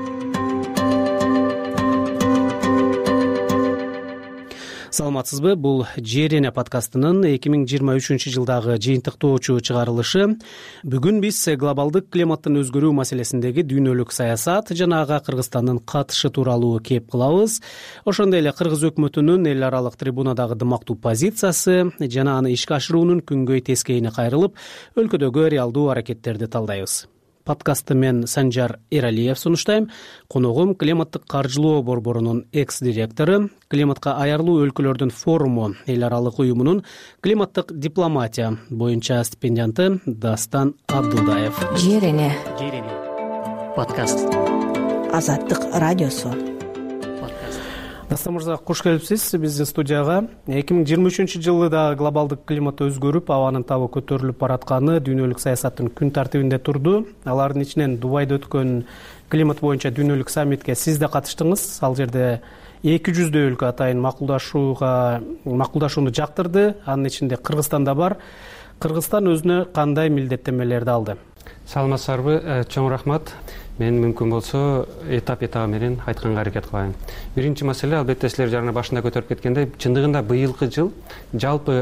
Саламатсызбы? Бул Жерене подкастынын 2023 жылдагы жыйынтыктоочу чыгарылышы. Бүгүн биз глобалдык климаттын өзгөрүү маселесиндеги дүйнөлүк саясат жана ага Кыргызстандын катышы тууралуу кеп кылабыз. Ошондой эле Кыргыз өкмөтүнүн эл аралык трибунадагы дымактуу позициясы жана аны ишке ашыруунун күнгөй тескейине кайрылып, өлкөдөгү реалдуу аракеттерди талдайбыз. Подкастты мен Санжар Эралиев сунуштайм. Коногум климаттык каржылоо борборунун экс-директору, климатка аярлуу өлкөлөрдүн форуму эл аралык уюмунун климаттык дипломатия боюнча стипендианты Дастан Абдулдаев. Жерене подкаст. Азаттык радиосу. Дастан мырза, кош келипсиз биздин студияга. 2023 жылы да глобалдык климат өзгөрүп, абанын табы көтөрүлүп баратканы дүйнөлүк саясаттын күн тартибинде турду. Алардын ичинен Дубайда өткөн климат боюнча дүйнөлүк саммитке сиз да катыштыңыз. Ал жерде 200 өлкө атайын макулдашууну жактырды. Анын ичинде Кыргызстан да бар. Кыргызстан өзүнө кандай милдеттенмелерди алды? Саламатсыздарбы, чоң рахмат. Мен мүмкүн болсо этап менен айтканга аракет кылайын. Биринчи маселе, албетте силер жана башында көтөрүп кеткендей, чындыгында быйылкы жыл жалпы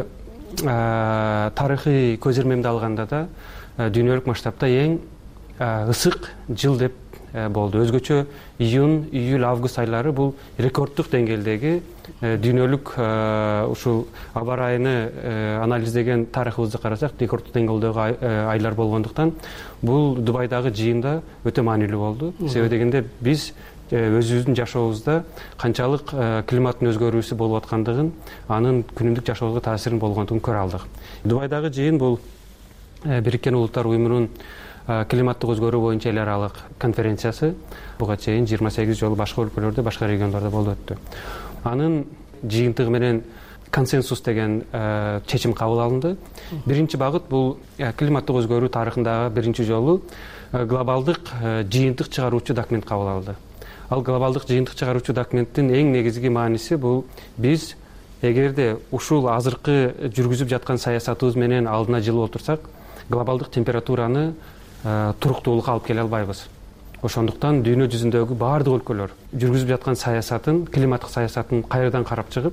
тарыхый көз ирмемди алганда да дүйнөлүк масштабта эң ысык жыл деп болду. Өзгөчө июнь, июль, август айлары бул рекорддук деңгээлдеги дүйнөлүк ушул аба ырайыны анализдеген тарыхыбызды карасак, рекорддук деңгээлдеги айлар болгондуктан бул Дубайдагы жыйында өтө маанилүү болду. Себеби дегенде биз өзүбүздүн жашообузда канчалык климаттын өзгөрүүсү болуп аткандыгын, анын күнүмдүк жашообузга таасирин болгондугун көрө алдык. Дубайдагы жыйын бул Бириккен Улуттар Уюмунун климаттык өзгөрүү боюнча эл аралык конференциясы. Буга чейин 28 жолу башка өлкөлөрдө, башка региондордо болуп өттү. Анын жыйынтыгы менен консенсус деген чечим кабыл алынды. Биринчи багыт бул климаттык өзгөрүү тарыхындагы биринчи жолу глобалдык жыйынтык чыгаруучу документ кабыл алынды. Ал глобалдык жыйынтык чыгаруучу документтин эң негизги мааниси бул биз эгерде ушул азыркы жүргүзүп жаткан саясатыбыз менен алдына жылып отурсак, глобалдык температураны туруктуулукка алып келе албайбыз. Ошондуктан дүйнө жүзүндөгү баардык өлкөлөр жүргүзүп жаткан саясатын, климаттык саясатын кайрадан карап чыгып,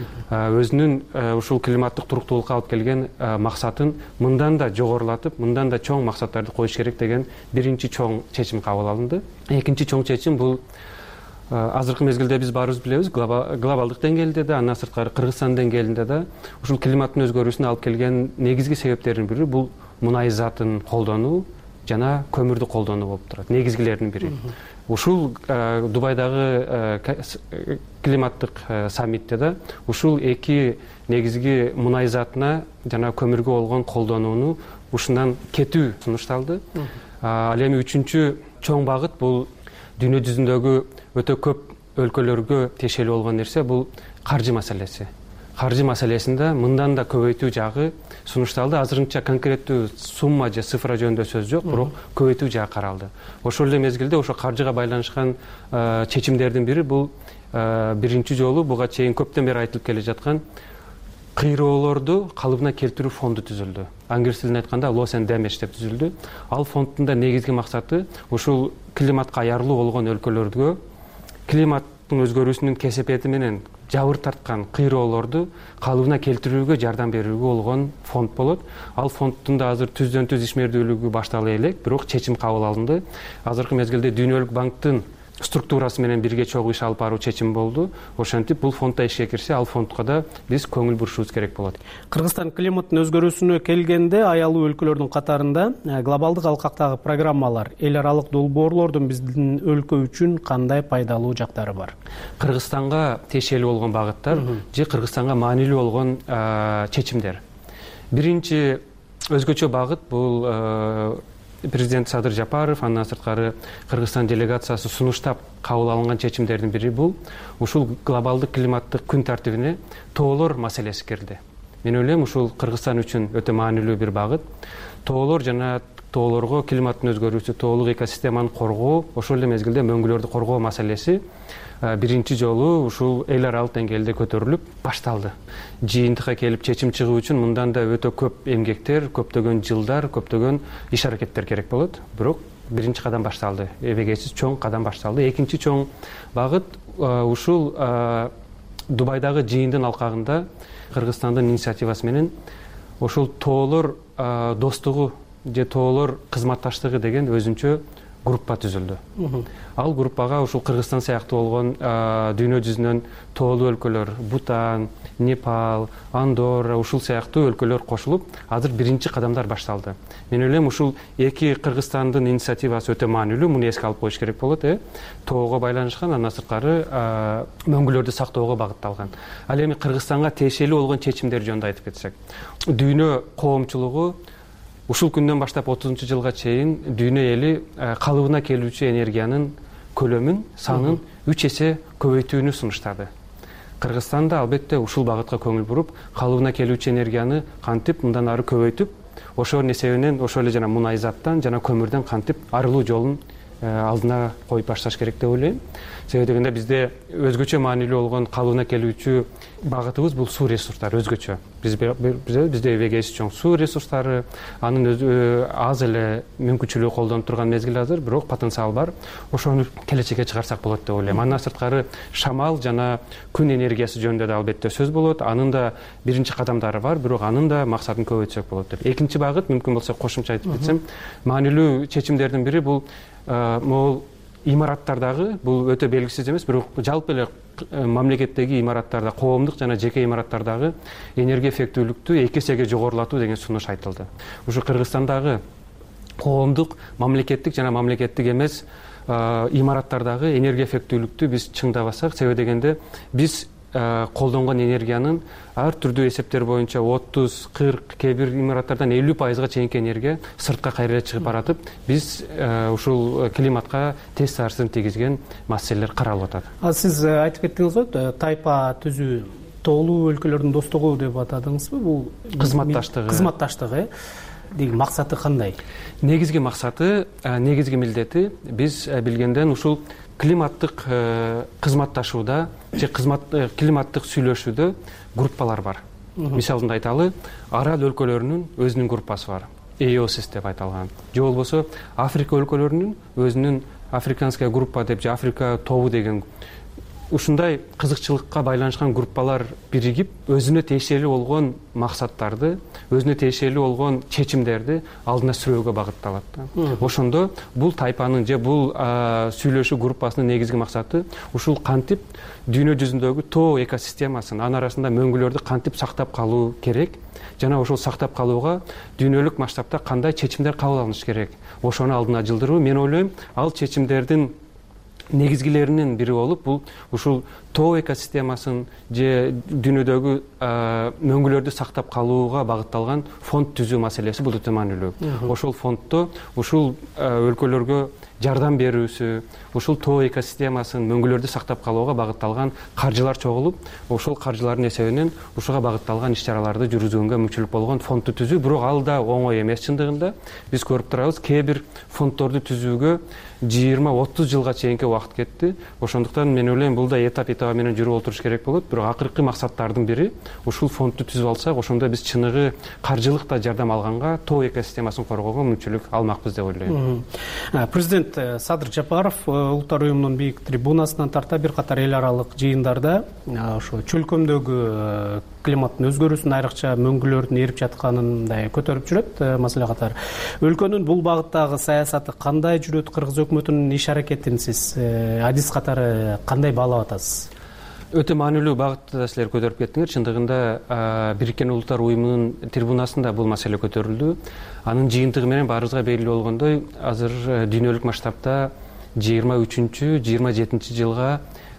өзүнүн ушул климаттык туруктуулукка алып келген максатын мындан да жогорулатып, мындан да чоң максаттарды коюш керек деген биринчи чоң чечим кабыл алынды. Экинчи чоң чечим бул азыркы мезгилде биз баарыбыз билебиз, глобалдык деңгээлде да, андан сырткары Кыргызстан деңгээлинде да ушул климаттын өзгөрүүсүнө алып келген негизги себептердин бири бул мунай затын колдонуу жана көмүрдү колдонуу болуп турат. Негизгилердин бири. Ушул Дубайдагы климаттык саммитте да ушул эки негизги мунай затына жана көмүргө болгон колдонууну ушундан кетүү сунушталды. Ал эми үчүнчү чоң багыт бул дүйнө жүзүндөгү өтө көп өлкөлөргө тиешелүү болгон нерсе бул каржы маселеси. Каржы маселесинде мындан да көбөйтүү жагы сунушталды. Азырынча конкреттүү сумма же цифра жөнүндө сөз жок, бирок көбөйтүү жагы каралды. Ошол эле мезгилде ошо каржыга байланышкан чечимдердин бири бул биринчи жолу буга чейин көптөн бери айтылып келе жаткан кыйроолорду калыбына келтирүү фонду түзүлдү. Англис тилинде айтканда loss and damage деп түзүлдү. Ал фонддун да негизги максаты ушул климатка аярлуу болгон өлкөлөргө климаттын өзгөрүүсүнүн кесепети менен жабыр тарткан кыйроолорду калыбына келтирүүгө жардам берүүгө болгон фонд болот. Ал фонддун да азыр түздөн түз ишмердүүлүгү баштала элек, бирок чечим кабыл алынды. Азыркы мезгилде Дүйнөлүк банктын структурасы менен бирге чогуу иш алып баруу чечим болду. Ошентип бул фондда ишке кирсе, ал фондко да биз көңүл бурушубуз керек болот. Кыргызстан климаттын өзгөрүүсүнө келгенде аялуу өлкөлөрдүн катарында глобалдык алкактагы программалар, эл аралык долбоорлордун биздин өлкө үчүн кандай пайдалуу жактары бар? Кыргызстанга тиешелүү болгон багыттар же Кыргызстанга маанилүү болгон чечимдер. Биринчи өзгөчө багыт бул Президент Садыр Жапаров, андан сырткары Кыргызстан делегациясы сунуштап кабыл алынган чечимдердин бири бул ушул глобалдык климаттык күн тартибине тоолор маселеси кирди. Мен ойлойм, ушул Кыргызстан үчүн өтө маанилүү бир багыт. Тоолор жана тоолорго климаттын өзгөрүүсү, тоолук экосистеманы коргоо, ошол эле мезгилде мөңгүлөрдү коргоо маселеси биринчи жолу ушул эл аралык деңгээлде көтөрүлүп башталды. Жыйынтыкка келип чечим чыгуу үчүн мындан да өтө көп эмгектер, көптөгөн жылдар, көптөгөн иш аракеттер керек болот. Бирок биринчи кадам башталды. Эбегейсиз чоң кадам башталды. Экинчи чоң багыт ушул Дубайдагы жыйындын алкагында Кыргызстандын инициативасы менен ошол тоолор достугу же тоолор кызматташтыгы деген өзүнчө группа түзүлдү. Ал группага ушул Кыргызстан сыяктуу болгон дүйнө жүзүнөн тоолуу өлкөлөр, Бутан, Непал, Андорра, ушул сыяктуу өлкөлөр кошулуп, азыр биринчи кадамдар башталды. Мен ойлойм, ушул эки Кыргызстандын инициативасы өтө маанилүү, муну эске алып коюш керек болот. Тоого байланышкан, андан сырткары мөңгүлөрдү сактоого багытталган. Ал эми Кыргызстанга тиешелүү болгон чечимдер жөнүндө айтып кетсек, дүйнө коомчулугу ушул күндөн баштап 30-жылга чейин дүйнө эли калыбына келүүчү энергиянын көлөмүн, санын 3 эсе көбөйтүүнү сунуштады. Кыргызстан да албетте ушул багытка көңүл буруп, калыбына келүүчү энергияны кантип мындан ары көбөйтүп, ошол эсебинен ошол эле жана мунай заттан жана көмүрдөн кантип арылуу жолун алдына коюп башташ керек деп ойлойм. Себеби дегенде бизде өзгөчө маанилүү болгон калыбына келүүчү багытыбыз бул суу ресурстары өзгөчө. Бизде эбегейсиз чоң суу ресурстары, анын өзү аз эле мүмкүнчүлүгү колдонуп турган мезгил азыр, бирок потенциал бар. Ошону келечекке чыгарсак болот деп ойлойм. Андан сырткары шамал жана күн энергиясы жөнүндө да албетте сөз болот. Анын да биринчи кадамдары бар, бирок анын да максатын көбөйтсөк болот деп. Экинчи багыт, мүмкүн болсо кошумча айтып кетсем, маанилүү чечимдердин бири бул могул имараттардагы бул өтө белгисиз эмес, бирок жалпы эле мамлекеттеги имараттарда, коомдук жана жеке имараттардагы энергия эффектүүлүктү 2 эсеге жогорулатуу деген сунуш айтылды. Ушу Кыргызстандагы коомдук, мамлекеттик жана мамлекеттик эмес имараттардагы энергия эффектүүлүктү биз чыңдабасак, себеби дегенде биз колдонгон энергиянын ар түрдүү эсептер боюнча 30-40, кээ бир имараттардан 50%га чейинки энергия сыртка кайра чыгып баратып, биз ушул климатка терс таасирин тийгизген маселелер каралып атат. Сиз айтып кеттиңиз го, тайпа түзүү, тоолуу өлкөлөрдүн достугу деп атадыңызбы? Бул кызматташтыгы деген максаты кандай? Негизги максаты, негизги милдети биз билгенден ушул климаттык кызматташууда же климаттык сүйлөшүүдө группалар бар. Мисалында айталы, арал өлкөлөрүнүн өзүнүн группасы бар. EOSIS деп айтылган. Же болбосо Африка өлкөлөрүнүн өзүнүн африканская группа деп же Африка тобу деген ушундай кызыкчылыкка байланышкан группалар биригип, өзүнө тиешелүү болгон максаттарды, өзүнө тиешелүү болгон чечимдерди алдына сүрөөгө багытталат. Ошондо бул тайпанын же бул сүйлөшүү группасынын негизги максаты ушул кантип дүйнө жүзүндөгү тоо экосистемасын, анын арасында мөңгүлөрдү кантип сактап калуу керек, жана ошол сактап калууга дүйнөлүк масштабта кандай чечимдер кабыл алыныш керек, ошону алдына жылдыруу. Мен ойлойм, ал чечимдердин негизгилеринин бири болуп, бул ушул тоо экосистемасын же дүйнөдөгү мөңгүлөрдү сактап калууга багытталган фонд түзүү маселеси бул өтө маанилүү. Ошол фонддо ушул өлкөлөргө жардам берүүсү, ушул тоо экосистемасын, мөңгүлөрдү сактап калууга багытталган каржылар чогулуп, ошол каржылардын эсебинен ушуга багытталган иш-чараларды жүргүзгөнгө мүмкүнчүлүк болгон фондду түзүү. Бирок ал да оңой эмес чындыгында. Биз көрүп турабыз, кээ бир фонддорду түзүүгө 20-30 жылга чейинки убакыт кетти. Ошондуктан мен ойлойм, бул да этап менен жүрүп отуруш керек болот. Бирок акыркы максаттардын бири ушул фондду түзүп алсак, ошондо биз чыныгы каржылык да жардам алганга, тоо экосистемасын коргоого мүмкүнчүлүк алмакпыз деп ойлойм. Президент Садыр Жапаров улуттар уюмунун бийик трибунасынан тарта бир катар эл аралык жыйындарда ошо чөлкөмдөгү климаттын өзгөрүүсүн, айрыкча мөңгүлөрдүн эрип жатканын көтөрүп жүрөт. Маселе катары өлкөнүн бул багыттагы саясаты кандай жүрөт? Кыргыз өкмөтүнүн иш аракетин сиз адис катары кандай баалап атасыз? Өтө маанилүү багытта силер көтөрүп кеттиңер. Чындыгында Бириккен Улуттар уюмунун трибунасында бул маселе көтөрүлдү. Анын жыйынтыгы менен баарыбызга белгилүү болгондой, азыр дүйнөлүк масштабта 23-27 жылга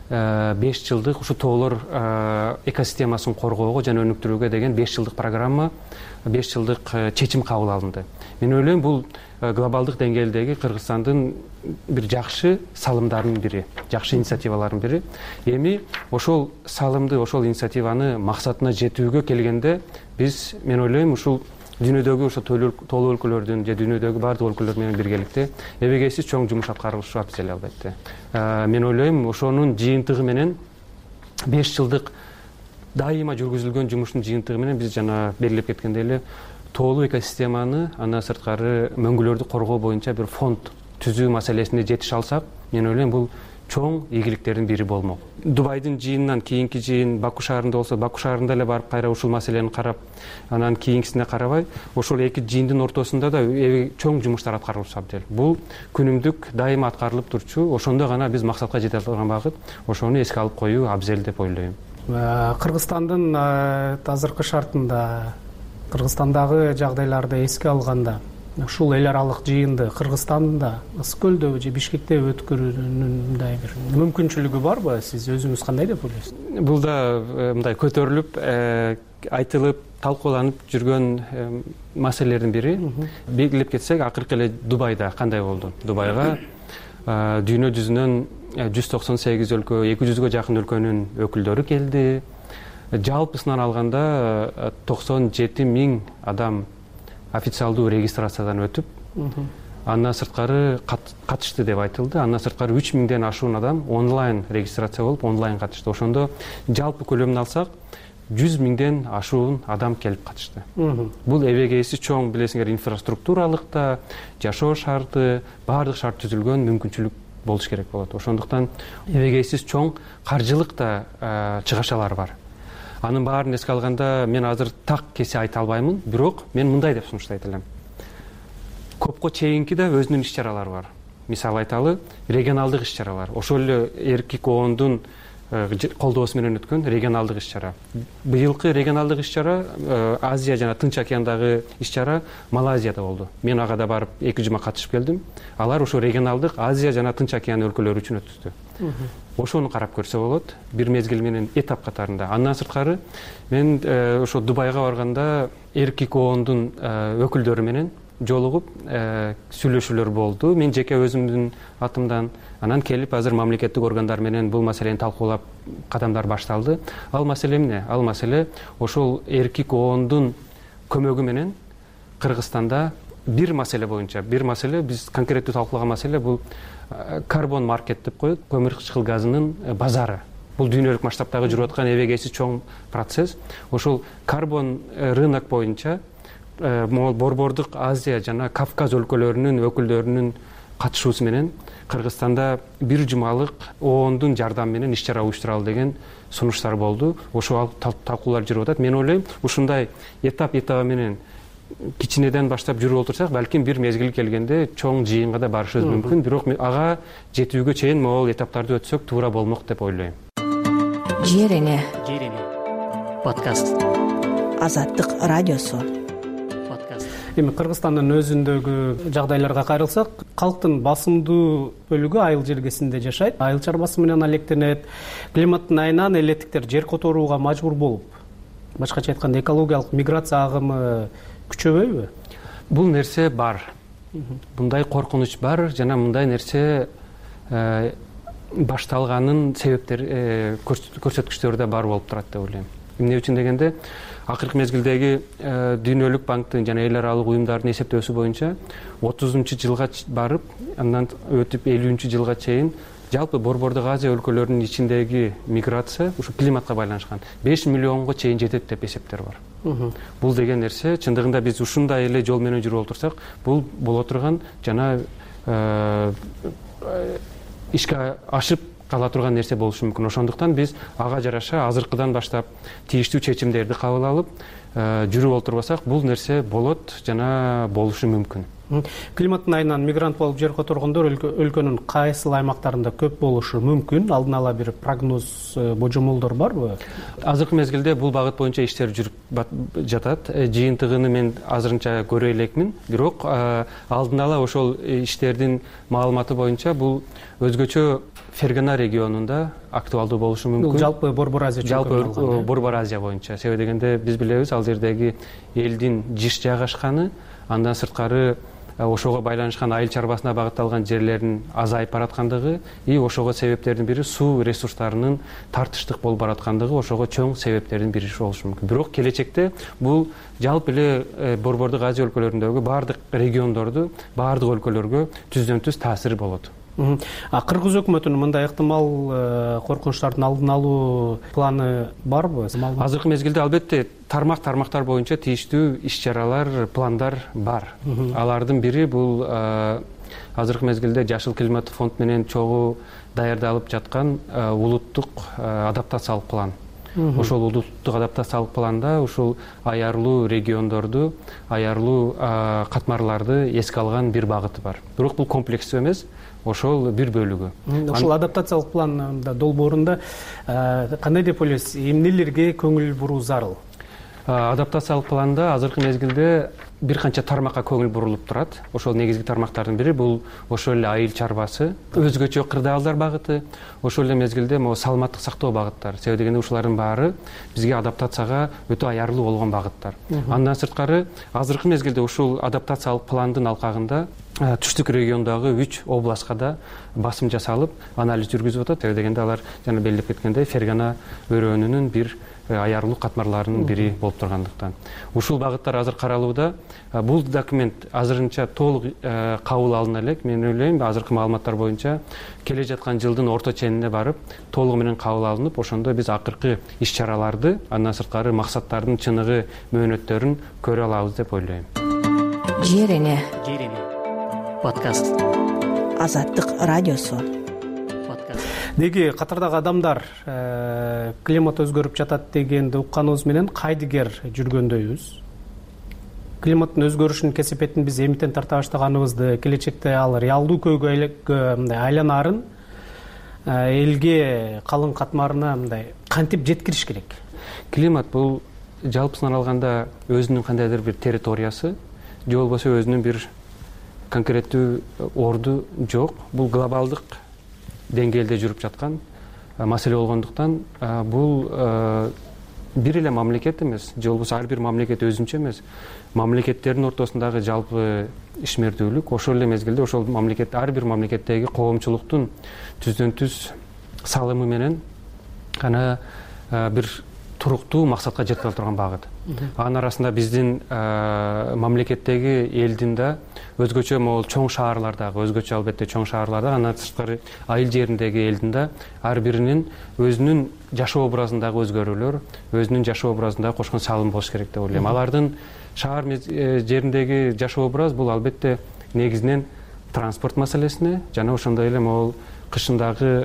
5 жылдык ушу тоолор экосистемасын коргоого жана өнүктүрүүгө деген 5 жылдык программа, 5 жылдык чечим кабыл алынды. Мен ойлойм, бул глобалдык деңгээлдеги Кыргызстандын бир жакшы салымдарынын бири, жакшы инициативалардын бири. Эми ошол салымды, ошол инициативаны максатына жетүүгө келгенде биз, мен ойлойм, ушул дүйнөдөгү ошо тоолуу өлкөлөрдүн же дүйнөдөгү бардык өлкөлөр менен биргеликте эбегейсиз чоң жумуш аткарылышы абзел, албетте. Мен ойлойм, ошонун жыйынтыгы менен 5 жылдык дайыма жүргүзүлгөн жумуштун жыйынтыгы менен биз жана белгилеп кеткендей эле тоолуу экосистеманы, андан сырткары мөңгүлөрдү коргоо боюнча бир фонд түзүү маселесине жетише алсак, мен ойлойм, бул чоң ийгиликтердин бири болмок. Дубайдын жыйынынан кийинки жыйын Баку шаарында болсо, Баку шаарында эле барып кайра ушул маселени карап, анан кийинкисине карабай, ошол эки жыйындын ортосунда да чоң жумуштар аткарылышы абдел. Бул күнүмдүк дайыма аткарылып турчу, ошондо гана биз максатка жете алган багыт, ошону эске алып коюу абзел деп ойлойм. Кыргызстандын азыркы шартында, Кыргызстандагы жагдайларды эске алганда, ушул эл аралык жыйынды Кыргызстанда, Ысык көлдө же Бишкекте өткөрүүнүн бир мүмкүнчүлүгү барбы? Сиз өзүңүз кандай деп ойлойсуз? Бул да мындай көтөрүлүп, айтылып, талкууланып жүргөн маселелердин бири. Белгилеп кетсек, акыркы эле Дубайда кандай болду? Дубайга дүйнө жүзүнөн 198 өлкө, 200гө жакын өлкөнүн өкүлдөрү келди. Жалпысынан алганда 97 000 адам официалдуу регистрациядан өтүп, андан сырткары катышты деп айтылды. Андан сырткары 3000ден ашуун адам онлайн регистрация болуп, онлайн катышты. Ошондо жалпы көлөмүн алсак, 100 000ден ашуун адам келип катышты. Бул эбегейсиз чоң, билесиңер, инфраструктуралык да, жашоо шарты, баардык шарт түзүлгөн мүмкүнчүлүк болуш керек болот. Ошондуктан эбегейсиз чоң каржылык да чыгашалар бар. Анын баарын эске алганда, мен азыр так кесе айта албаймын, бирок мен мындай деп сунуштайт элем. Көпкө чейинки да өзүнүн иш-чаралары бар. мисалы айталы регионалдык иш чаралар ошол эле эркек оондун колдоосу менен өткөн регионалдык иш чара. Быйылкы регионалдык иш чара Азия жана Тынч океандагы иш чара Малайзияда болду. Мен ага да барып 2 жума катышып келдим. Алар ошо регионалдык Азия жана Тынч океан өлкөлөрү үчүн өткөздү. Ошону карап көрсө болот, бир мезгил менен этап катарында. Андан сырткары мен ошо Дубайга барганда эркек оондун өкүлдөрү менен жолугуп сүйлөшүүлөр болду. Мен жеке өзүмдүн атымдан анан келип азыр мамлекеттик органдар менен бул маселени талкуулап кадамдар башталды. Ал маселе эмне? Ал маселе ошол эркек оондун көмөгү менен Кыргызстанда бир маселе боюнча, бир маселе биз конкреттүү талкуулаган маселе бул карбон маркет деп коет, көмүр кычкыл газынын базары. Бул дүйнөлүк масштабтагы жүрүп аткан эбегейсиз чоң процесс. Ошол карбон рынок боюнча могул Борбордук Азия жана Кавказ өлкөлөрүнүн өкүлдөрүнүн катышуусу менен Кыргызстанда бир жумалык оондун жардамы менен иш чара уюштуралы деген сунуштар болду. Ошол талкуулар жүрүп атат. Мен ойлойм, ушундай этап менен кичинеден баштап жүрүп отурсак, балким бир мезгил келгенде чоң жыйынга да барышыбыз мүмкүн. Бирок ага жетүүгө чейин могул этаптарды өтсөк туура болмок деп ойлойм. Жер эне подкаст. Азаттык радиосу. Эми Кыргызстандын өзүндөгү жагдайларга кайрылсак, калктын басымдуу бөлүгү айыл желгесинде жашайт. Айыл чарбасы менен алектенет. Климаттын айынан элеттиктер жер которууга мажбур болуп, башкача айтканда экологиялык миграция агымы күчөбөйбү? Бул нерсе бар. Мындай коркунуч бар жана мындай нерсе башталганын себептери, көрсөткүчтөрү да бар болуп турат деп ойлойм. Эмне үчүн дегенде, акыркы мезгилдеги Дүйнөлүк банктын жана эл аралык уюмдардын эсептөөсү боюнча 30-жылга барып, андан өтүп 50-жылга чейин жалпы Борбордук Азия өлкөлөрүнүн ичиндеги миграция ушу климатка байланышкан 5 миллионго чейин жетет деп эсептер бар. Бул деген нерсе чындыгында биз ушундай эле жол менен жүрүп отурсак, бул боло турган жана ишке ашып кала турган нерсе болушу мүмкүн. Ошондуктан биз ага жараша азыркыдан баштап тийиштүү чечимдерди кабыл алып жүрүп отурбасак, бул нерсе болот жана болушу мүмкүн. Климаттын айынан мигрант болуп жер которгондор өлкөнүн кайсыл аймактарында көп болушу мүмкүн? Алдын ала бир прогноз, божомолдор барбы? Азыркы мезгилде бул багыт боюнча иштер жүрүп жатат. Жыйынтыгын мен азырынча көрө элекмин. Бирок алдын ала ошол иштердин маалыматы боюнча бул өзгөчө Фергана регионунда актуалдуу болушу мүмкүн. Жалпы Борбор Азия жалпы Борбор Азия боюнча. Себеби дегенде биз билебиз, ал жердеги элдин жиш жайгашканы, андан сырткары ошого байланышкан айыл чарбасына багытталган жерлердин азайып бараткандыгы, ошого себептердин бири суу ресурстарынын тартыштык болуп бараткандыгы ошого чоң себептердин бири болушу мүмкүн. Бирок келечекте бул жалпы эле Борбордук Азия өлкөлөрүндөгү баардык региондорду, баардык өлкөлөргө түздөн-түз таасири болот. Кыргыз өкмөтүнүн мындай ыктымал коркунучтардын алдын алуу планы барбы? Азыркы мезгилде албетте тармактар боюнча тийиштүү иш чаралар, пландар бар. Алардын бири бул азыркы мезгилде Жашыл климат фонд менен чогуу даярдалып жаткан улуттук адаптациялык план. Ошол улуттук адаптациялык планда ушул аярлуу региондорду, аярлуу катмарларды эске алган бир багыты бар. Бирок бул комплекстүү эмес, ошол бир бөлүгү. Ошол адаптациялык пландын долбоорунда кандай деп ойлойсуз, эмнелерге көңүл буруу зарыл? Адаптациялык планда азыркы мезгилде бир канча тармакка көңүл бурулуп турат. Ошол негизги тармактардын бири бул ошол эле айыл чарбасы, өзгөчө кырдаалдар багыты, ошол эле мезгилде саламаттык сактоо багыттары. Себеби дегенде ушулардын баары бизге адаптацияга өтө аярлуу болгон багыттар. Андан сырткары азыркы мезгилде ушул адаптациялык пландын алкагында түштүк региондогу 3 областка да басым жасалып, анализ жүргүзүп атат. Себеби дегенде алар жана белгилеп кеткендей Фергана өрөөнүнүн бир аярлуу катмарларынын бири болуп тургандыктан. Ушул багыттар азыр каралууда. Бул документ азырынча толук кабыл алына элек. Мен ойлойм, азыркы маалыматтар боюнча келе жаткан жылдын орто ченине барып, толугу менен кабыл алынып, ошондо биз акыркы иш чараларды, андан сырткары максаттардын чыныгы, мөөнөттөрүн көрө алабыз деп ойлойм. Жер эне подкаст. Азаттык радиосу. Деги катардагы адамдар климат өзгөрүп жатат дегенди укканыбыз менен кайдыгер жүргөндөйбүз. климаттын өзгөрүшүнүн кесепетин биз эмитен тарта баштаганыбызды, келечекте ал реалдуу көйгөйгө айланаарын элге, калың катмарына мындай кантип жеткириш керек? Климат бул жалпысынан алганда өзүнүн кандайдыр бир территориясы, же болбосо өзүнүн бир конкреттүү орду жок. Бул глобалдык деңгээлде жүрүп жаткан маселе болгондуктан бул бир эле мамлекет эмес, же болбосо ар бир мамлекет өзүнчө эмес. Мамлекеттердин ортосундагы жалпы ишмердүүлүк, ошол эле мезгилде ошол мамлекет, ар бир мамлекеттеги коомчулуктун түздөн түз салымы менен гана бир туруктуу максатка жетип ала турган багыт. Анын арасында биздин мамлекеттеги элдин да өзгөчө могул чоң шаарлардагы, өзгөчө албетте чоң шаарларда, андан тышкары айыл жериндеги элдин да ар биринин өзүнүн жашоо образындагы өзгөрүүлөр, өзүнүн жашоо образындагы кошкон салымы болуш керек деп ойлойм. Алардын шаар жериндеги жашоо образ бул албетте негизинен транспорт маселесине жана ошондой эле могул кышындагы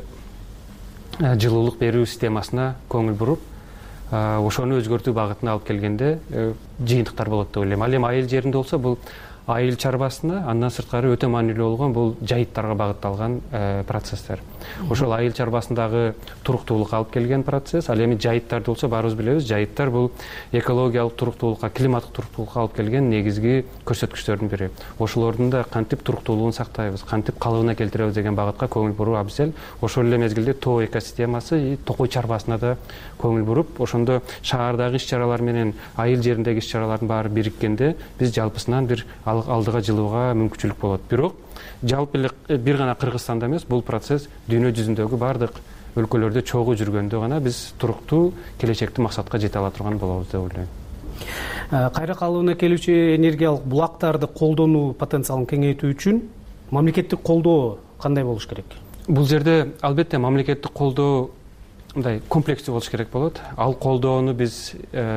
жылуулук берүү системасына көңүл буруп, ошону өзгөртүү багытына алып келгенде жыйынтыктар болот деп ойлойм. Ал эми айыл жеринде болсо бул айыл чарбасына, андан сырткары өтө маанилүү болгон бул жайыттарга багытталган процесстер. Ошол айыл чарбасындагы туруктуулукка алып келген процесс. Ал эми жайыттарды болсо баарыбыз билебиз, жайыттар бул экологиялык туруктуулукка, климаттык туруктуулукка алып келген негизги көрсөткүчтөрдүн бири. Ошолордун да кантип туруктуулугун сактайбыз, кантип калыбына келтиребиз деген багытка көңүл буруу абзел. Ошол эле мезгилде тоо экосистемасы, токой чарбасына да көңүл буруп, ошондо шаардагы иш-чаралар менен айыл жериндеги иш-чаралардын баары бириккенде биз жалпысынан бир алдыга жылууга мүмкүнчүлүк болот. Бирок жалпы эле бир гана Кыргызстанда эмес, бул процесс дүйнө жүзүндөгү бардык өлкөлөрдө чогуу жүргөндө гана биз туруктуу келечектик максатка жете ала турган болобуз деп ойлойм. Кайра калыбына келүүчү энергиялык булактарды колдонуу потенциалын кеңейтүү үчүн мамлекеттик колдоо кандай болуш керек? Бул жерде албетте мамлекеттик колдоо мындай комплекстүү болуш керек болот. Ал колдоону биз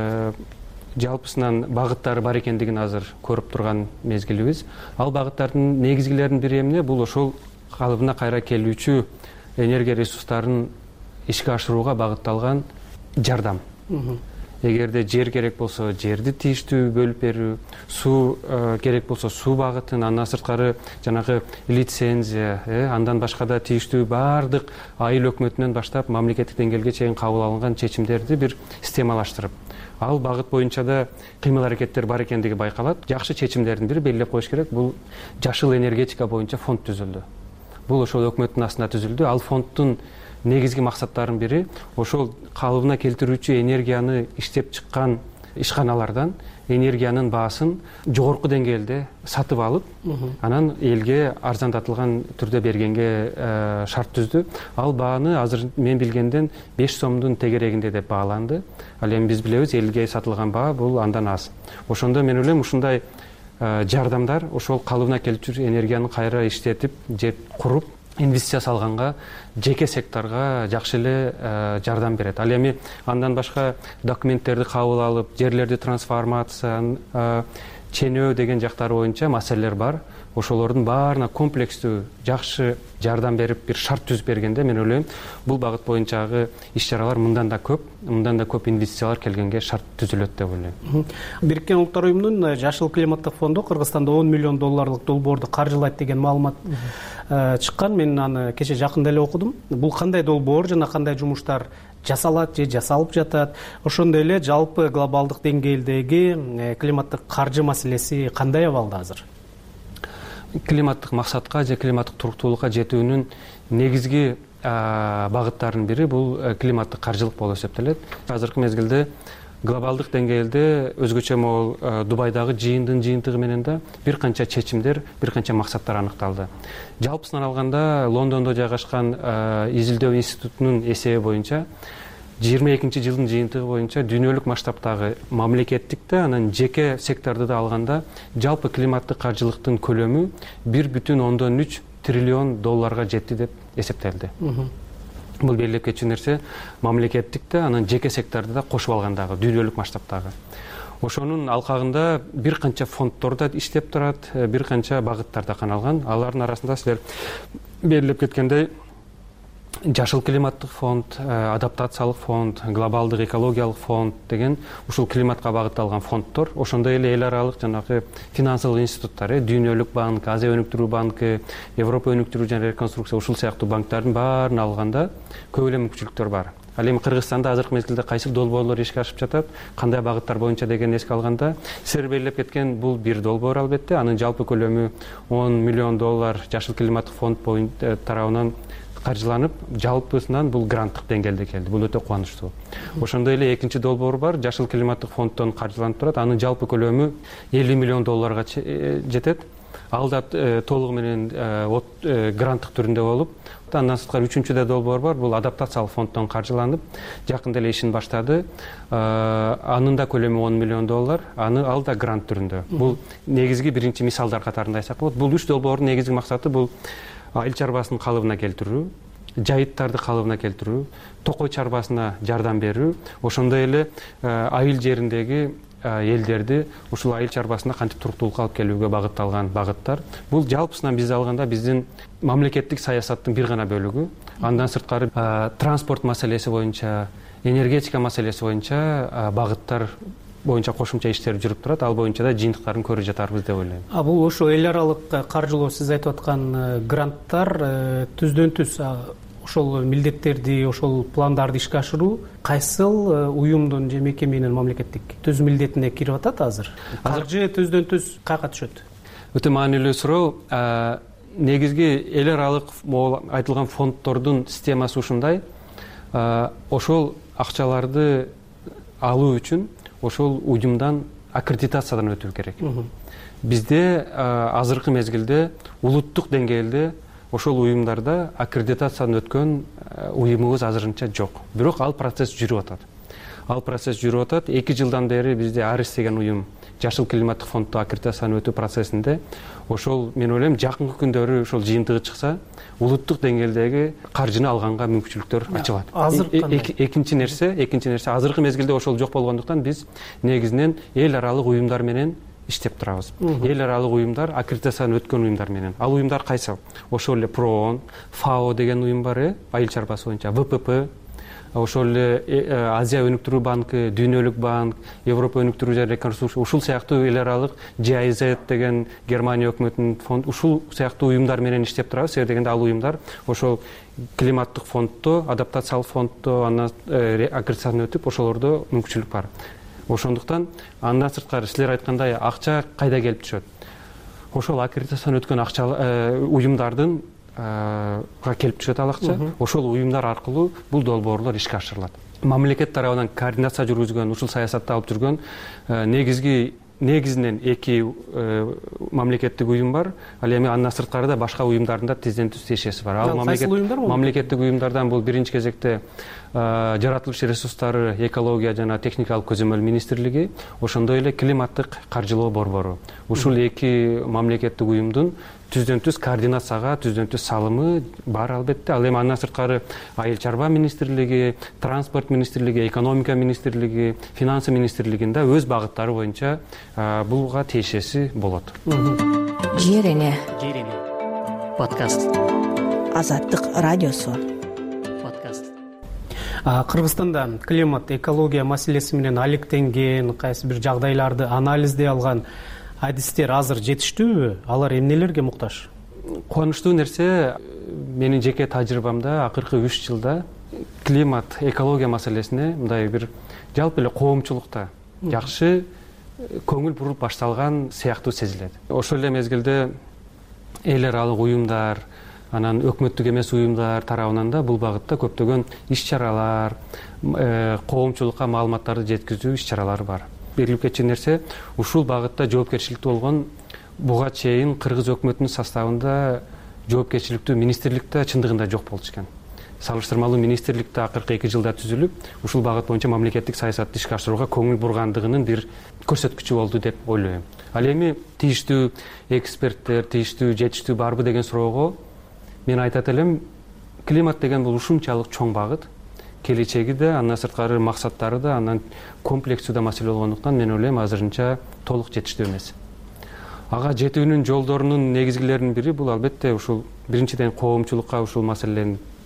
жалпысынан багыттары бар экендигин азыр көрүп турган мезгилибиз. Ал багыттардын негизгилеринин бири эмне? Бул ошол калыбына кайра келүүчү энергия ресурстарын ишке ашырууга багытталган жардам. Эгерде жер керек болсо жерди тийиштүү бөлүп берүү, суу керек болсо суу багытын, андан сырткары жанагы лицензия, андан башка да тийиштүү бардык айыл өкмөтүнөн баштап мамлекеттик деңгээлге чейин кабыл алынган чечимдерди бир системалаштырып, ал багыт боюнча да кыймыл аракеттер бар экендиги байкалат. Жакшы чечимдердин бири белгилеп коюш керек. Бул жашыл энергетика боюнча фонд түзүлдү. Бул ошол өкмөттүн астында түзүлдү. Ал фонддун негизги максаттарынын бири ошол калыбына келтирүүчү энергияны иштеп чыккан ишканалардан энергиянын баасын жогорку деңгээлде сатып алып, анан элге арзандатылган түрдө бергенге шарт түздү. Ал бааны азыр мен билгенден 5 сомдун тегерегинде деп бааланды. Ал эми биз билебиз, элге сатылган баа бул андан аз. Ошондо мен ойлойм, ушундай жардамдар ошол калыбына келчү энергияны кайра иштетип же куруп инвестиция салганга, жеке секторго жакшы эле жардам берет. Ал эми андан башка документтерди кабыл алып, жерлерди трансформация, ченөө деген жактары боюнча маселелер бар. Ошолордун баарына комплекстүү жакшы жардам берип, бир шарт түзүп бергенде мен ойлойм, бул багыт боюнчагы иш-чаралар мындан да көп инвестициялар келгенге шарт түзүлөт деп ойлойм. Бириккен Улуттар уюмунун жашыл климаттык фонду Кыргызстанда 10 миллион долларлык долбоорду каржылайт деген маалымат чыккан. Мен аны кече жакында эле окудум. Бул кандай долбоор жана кандай жумуштар жасалат же жасалып жатат? Ошондой эле жалпы глобалдык деңгээлдеги климаттык каржы маселеси кандай абалда азыр? Климаттык максатка же климаттык туруктуулукка жетүүнүн негизги багыттарынын бири бул климаттык каржылык болуп эсептелет. Азыркы мезгилде глобалдык деңгээлде өзгөчө могул Дубайдагы жыйындын жыйынтыгы менен да бир канча чечимдер, бир канча максаттар аныкталды. Жалпысынан алганда Лондондо жайгашкан изилдөө институтунун эсеби боюнча 22 жылдын жыйынтыгы боюнча дүйнөлүк масштабтагы мамлекеттик да, анан жеке секторду да алганда жалпы климаттык каржылыктын көлөмү 1,3 триллион долларга жетти деп эсептелди. Бул белгилеп кетчү нерсе мамлекеттик да, анан жеке секторду да кошуп алгандагы дүйнөлүк масштабтагы. Ошонун алкагында бир канча фонддор да иштеп турат, бир канча багыттар да каналган. Алардын арасында силер белгилеп кеткендей жашыл климаттык фонд, адаптациялык фонд, глобалдык экологиялык фонд деген ушул климатка багытталган фонддор, ошондой эле эл аралык жанагы финансылык институттар, Дүйнөлүк банк, Азия өнүктүрүү банкы, Европа өнүктүрүү жана реконструкция ушул сыяктуу банктардын баарын алганда көп эле мүмкүнчүлүктөр бар. Ал эми Кыргызстанда азыркы мезгилде кайсы долбоорлор ишке ашып жатат, кандай багыттар боюнча деген эске алганда, силер белгилеп кеткен бул бир долбоор албетте, анын жалпы көлөмү $10 миллион жашыл климаттык фонд тарабынан каржыланып, жалпысынан бул гранттык деңгээлде келди. Бул өтө кубанычтуу. Ошондой эле экинчи долбоор бар, жашыл климаттык фонддон каржыланып турат. Анын жалпы көлөмү $50 миллион жетет. Ал да толугу менен гранттык түрүндө болуп, андан сырткары үчүнчү долбоор бар. Бул адаптациялык фонддон каржыланып, жакында эле ишин баштады. Анын да көлөмү $10 миллион. Ал да грант түрүндө. Бул негизги биринчи мисалдар катарында айтсак болот. Бул үч долбоордун негизги максаты бул айыл чарбасын калыбына келтирүү, жайыттарды калыбына келтирүү, токой чарбасына жардам берүү, ошондой эле айыл жериндеги элдерди ушул айыл чарбасына кантип туруктуулукка алып келүүгө багытталган багыттар. Бул жалпысынан бизди алганда биздин мамлекеттик саясаттын бир гана бөлүгү. Андан сырткары транспорт маселеси боюнча, энергетика маселеси боюнча багыттар боюнча кошумча иштер жүрүп турат. Ал боюнча да жыйынтыктарын көрүп жатарбыз деп ойлойм. Бул ошо эл аралык каржылоо сиз айтып аткан гранттар түздөн түз ошол милдеттерди, ошол пландарды ишке ашыруу кайсыл уюмдун же мекеменин мамлекеттик түз милдетине кирип атат азыр? Каржы түздөн түз каяка түшөт? Өтө маанилүү суроо. Негизги эл аралык айтылган фонддордун системасы ушундай. Ошол акчаларды алуу үчүн ошол уюмдан аккредитациядан өтүү керек. Бизде азыркы мезгилде улуттук деңгээлде ошол уюмдарда аккредитациядан өткөн уюмубуз азырынча жок. Бирок ал процесс жүрүп атат. 2 жылдан бери бизде Арис деген уюм жашыл климаттык фонддо аккредитациядан өтүү процессинде. Ошол мен ойлойм жакынкы күндөрү ошол жыйынтыгы чыкса, улуттук деңгээлдеги каржыны алганга мүмкүнчүлүктөр ачылат. Экинчи нерсе азыркы мезгилде ошол жок болгондуктан биз негизинен эл аралык уюмдар менен иштеп турабыз. Эл аралык уюмдар, аккредитациядан өткөн уюмдар менен. Ал уюмдар кайсы? Ошол эле ПРООН, ФАО деген уюм бар, айыл чарбасы боюнча, ВПП, ошол эле Азия өнүктүрүү банкы, Дүйнөлүк банк, Европа өнүктүрүү жана реконструкция, ушул сыяктуу эл аралык GIZ деген Германия өкмөтүнүн фонд, ушул сыяктуу уюмдар менен иштеп турабыз. Себеби дегенде ал уюмдар ошол климаттык фонддо, адаптациялык фонддо андан аккредитациядан өтүп, ошолордо мүмкүнчүлүк бар. Ошондуктан андан сырткары силер айткандай акча кайда келип түшөт? Ошол аккредитациядан өткөн акча уюмдардын келип түшөт ал акча. Ошол уюмдар аркылуу бул долбоорлор ишке ашырылат. Мамлекет тарабынан координация жүргүзгөн, ушул саясатты алып жүргөн негизинен 2 мамлекеттик уюм бар. Ал эми андан сырткары да башка уюмдардын да тизден түз тиешеси бар. Ал мамлекеттик уюмдардан бул биринчи кезекте жаратылыш ресурстары, экология жана техникалык көзөмөл министрлиги, ошондой эле климаттык каржылоо борбору. Ушул 2 мамлекеттик уюмдун түздөн түз координацияга, түздөн түз салымы бар албетте. Ал эми андан сырткары айыл чарба министрлиги, транспорт министрлиги, экономика министрлиги, финансы министрлигинде өз багыттары боюнча булга тиешеси болот. Жер эне подкаст. Азаттык радиосу. Кыргызстанда климат, экология маселеси менен алектенген, кайсы бир жагдайларды анализдей алган адистер азыр жетиштүүбү? Алар эмнелерге муктаж? Кубанычтуу нерсе, менин жеке тажрыйбамда акыркы 3 жылда климат, экология маселесине мындай бир жалпы эле коомчулукта жакшы көңүл буруп башталган сыяктуу сезилет. Ошол эле мезгилде эл аралык уюмдар, анан өкмөттүк эмес уюмдар тарабынан да бул багытта көптөгөн иш-чаралар, коомчулукка маалыматтарды жеткизүү иш-чаралары бар. Белгилеп кетчү нерсе, ушул багытта жоопкерчиликтүү болгон буга чейин кыргыз өкмөтүнүн составында жоопкерчиликтүү министрликте чындыгында жок болчу экен. Салыштырмалуу министрликте акыркы 2 жылда түзүлүп, ушул багыт боюнча мамлекеттик саясатты ишке ашырууга көңүл бургандыгынын бир көрсөткүчү болду деп ойлойм. Ал эми тийиштүү эксперттер, тийиштүү жетиштүү барбы деген суроого мен айтат элем, климат деген бул ушунчалык чоң багыт, келечеги да, андан сырткары максаттары да, андан комплекстүү да маселе болгондуктан мен ойлойм азырынча толук жетиштүү эмес. Ага жетүүнүн жолдорунун негизгилеринин бири бул албетте ушул биринчиден коомчулукка ушул маселени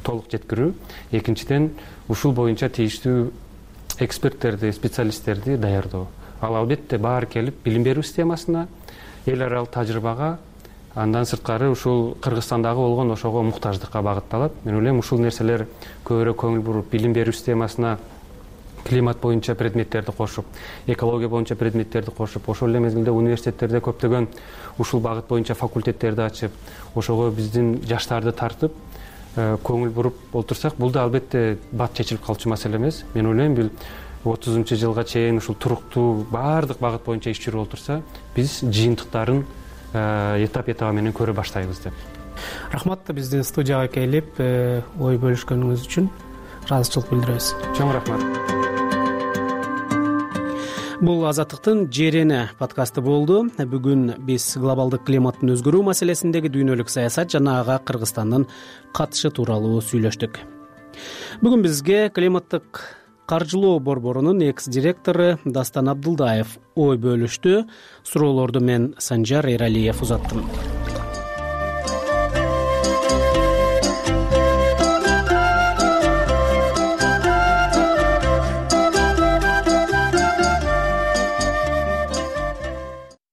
толук жеткирүү, экинчиден ушул боюнча тийиштүү эксперттерди, специалисттерди даярдоо. Ал албетте баары келип билим берүү системасына, эл аралык тажрыйбага, андан сырткары ушул Кыргызстандагы болгон ошого муктаждыкка багытталат. Мен ойлойм ушул нерселер көбүрөөк көңүл буруп, билим берүү системасына климат боюнча предметтерди кошуп, экология боюнча предметтерди кошуп, ошол эле мезгилде университеттерде көптөгөн ушул багыт боюнча факультеттерди ачып, ошого биздин жаштарды тартып, көңүл буруп олтурсак, бул да албетте бат чечилип калчу маселе эмес. Мен ойлойм, бул 30-жылга чейин ушул туруктуу баардык багыт боюнча иш жүрүп отурса, биз жыйынтыктарын этап менен көрө баштайбыз деп. Рахмат, биздин студияга келип ой бөлүшкөнүңүз үчүн ыраазычылык билдиребиз. Чоң рахмат. Бул Азаттыктын Жерене подкасты болду. Бүгүн биз глобалдык климаттын өзгөрүү маселесиндеги дүйнөлүк саясат жана ага Кыргызстандын катышы тууралуу сүйлөштүк. Бүгүн бизге климаттык каржылоо борборунун экс-директору Дастан Абдылдаев ой бөлүштү. Суроолорду мен Санжар Эралиев узаттым.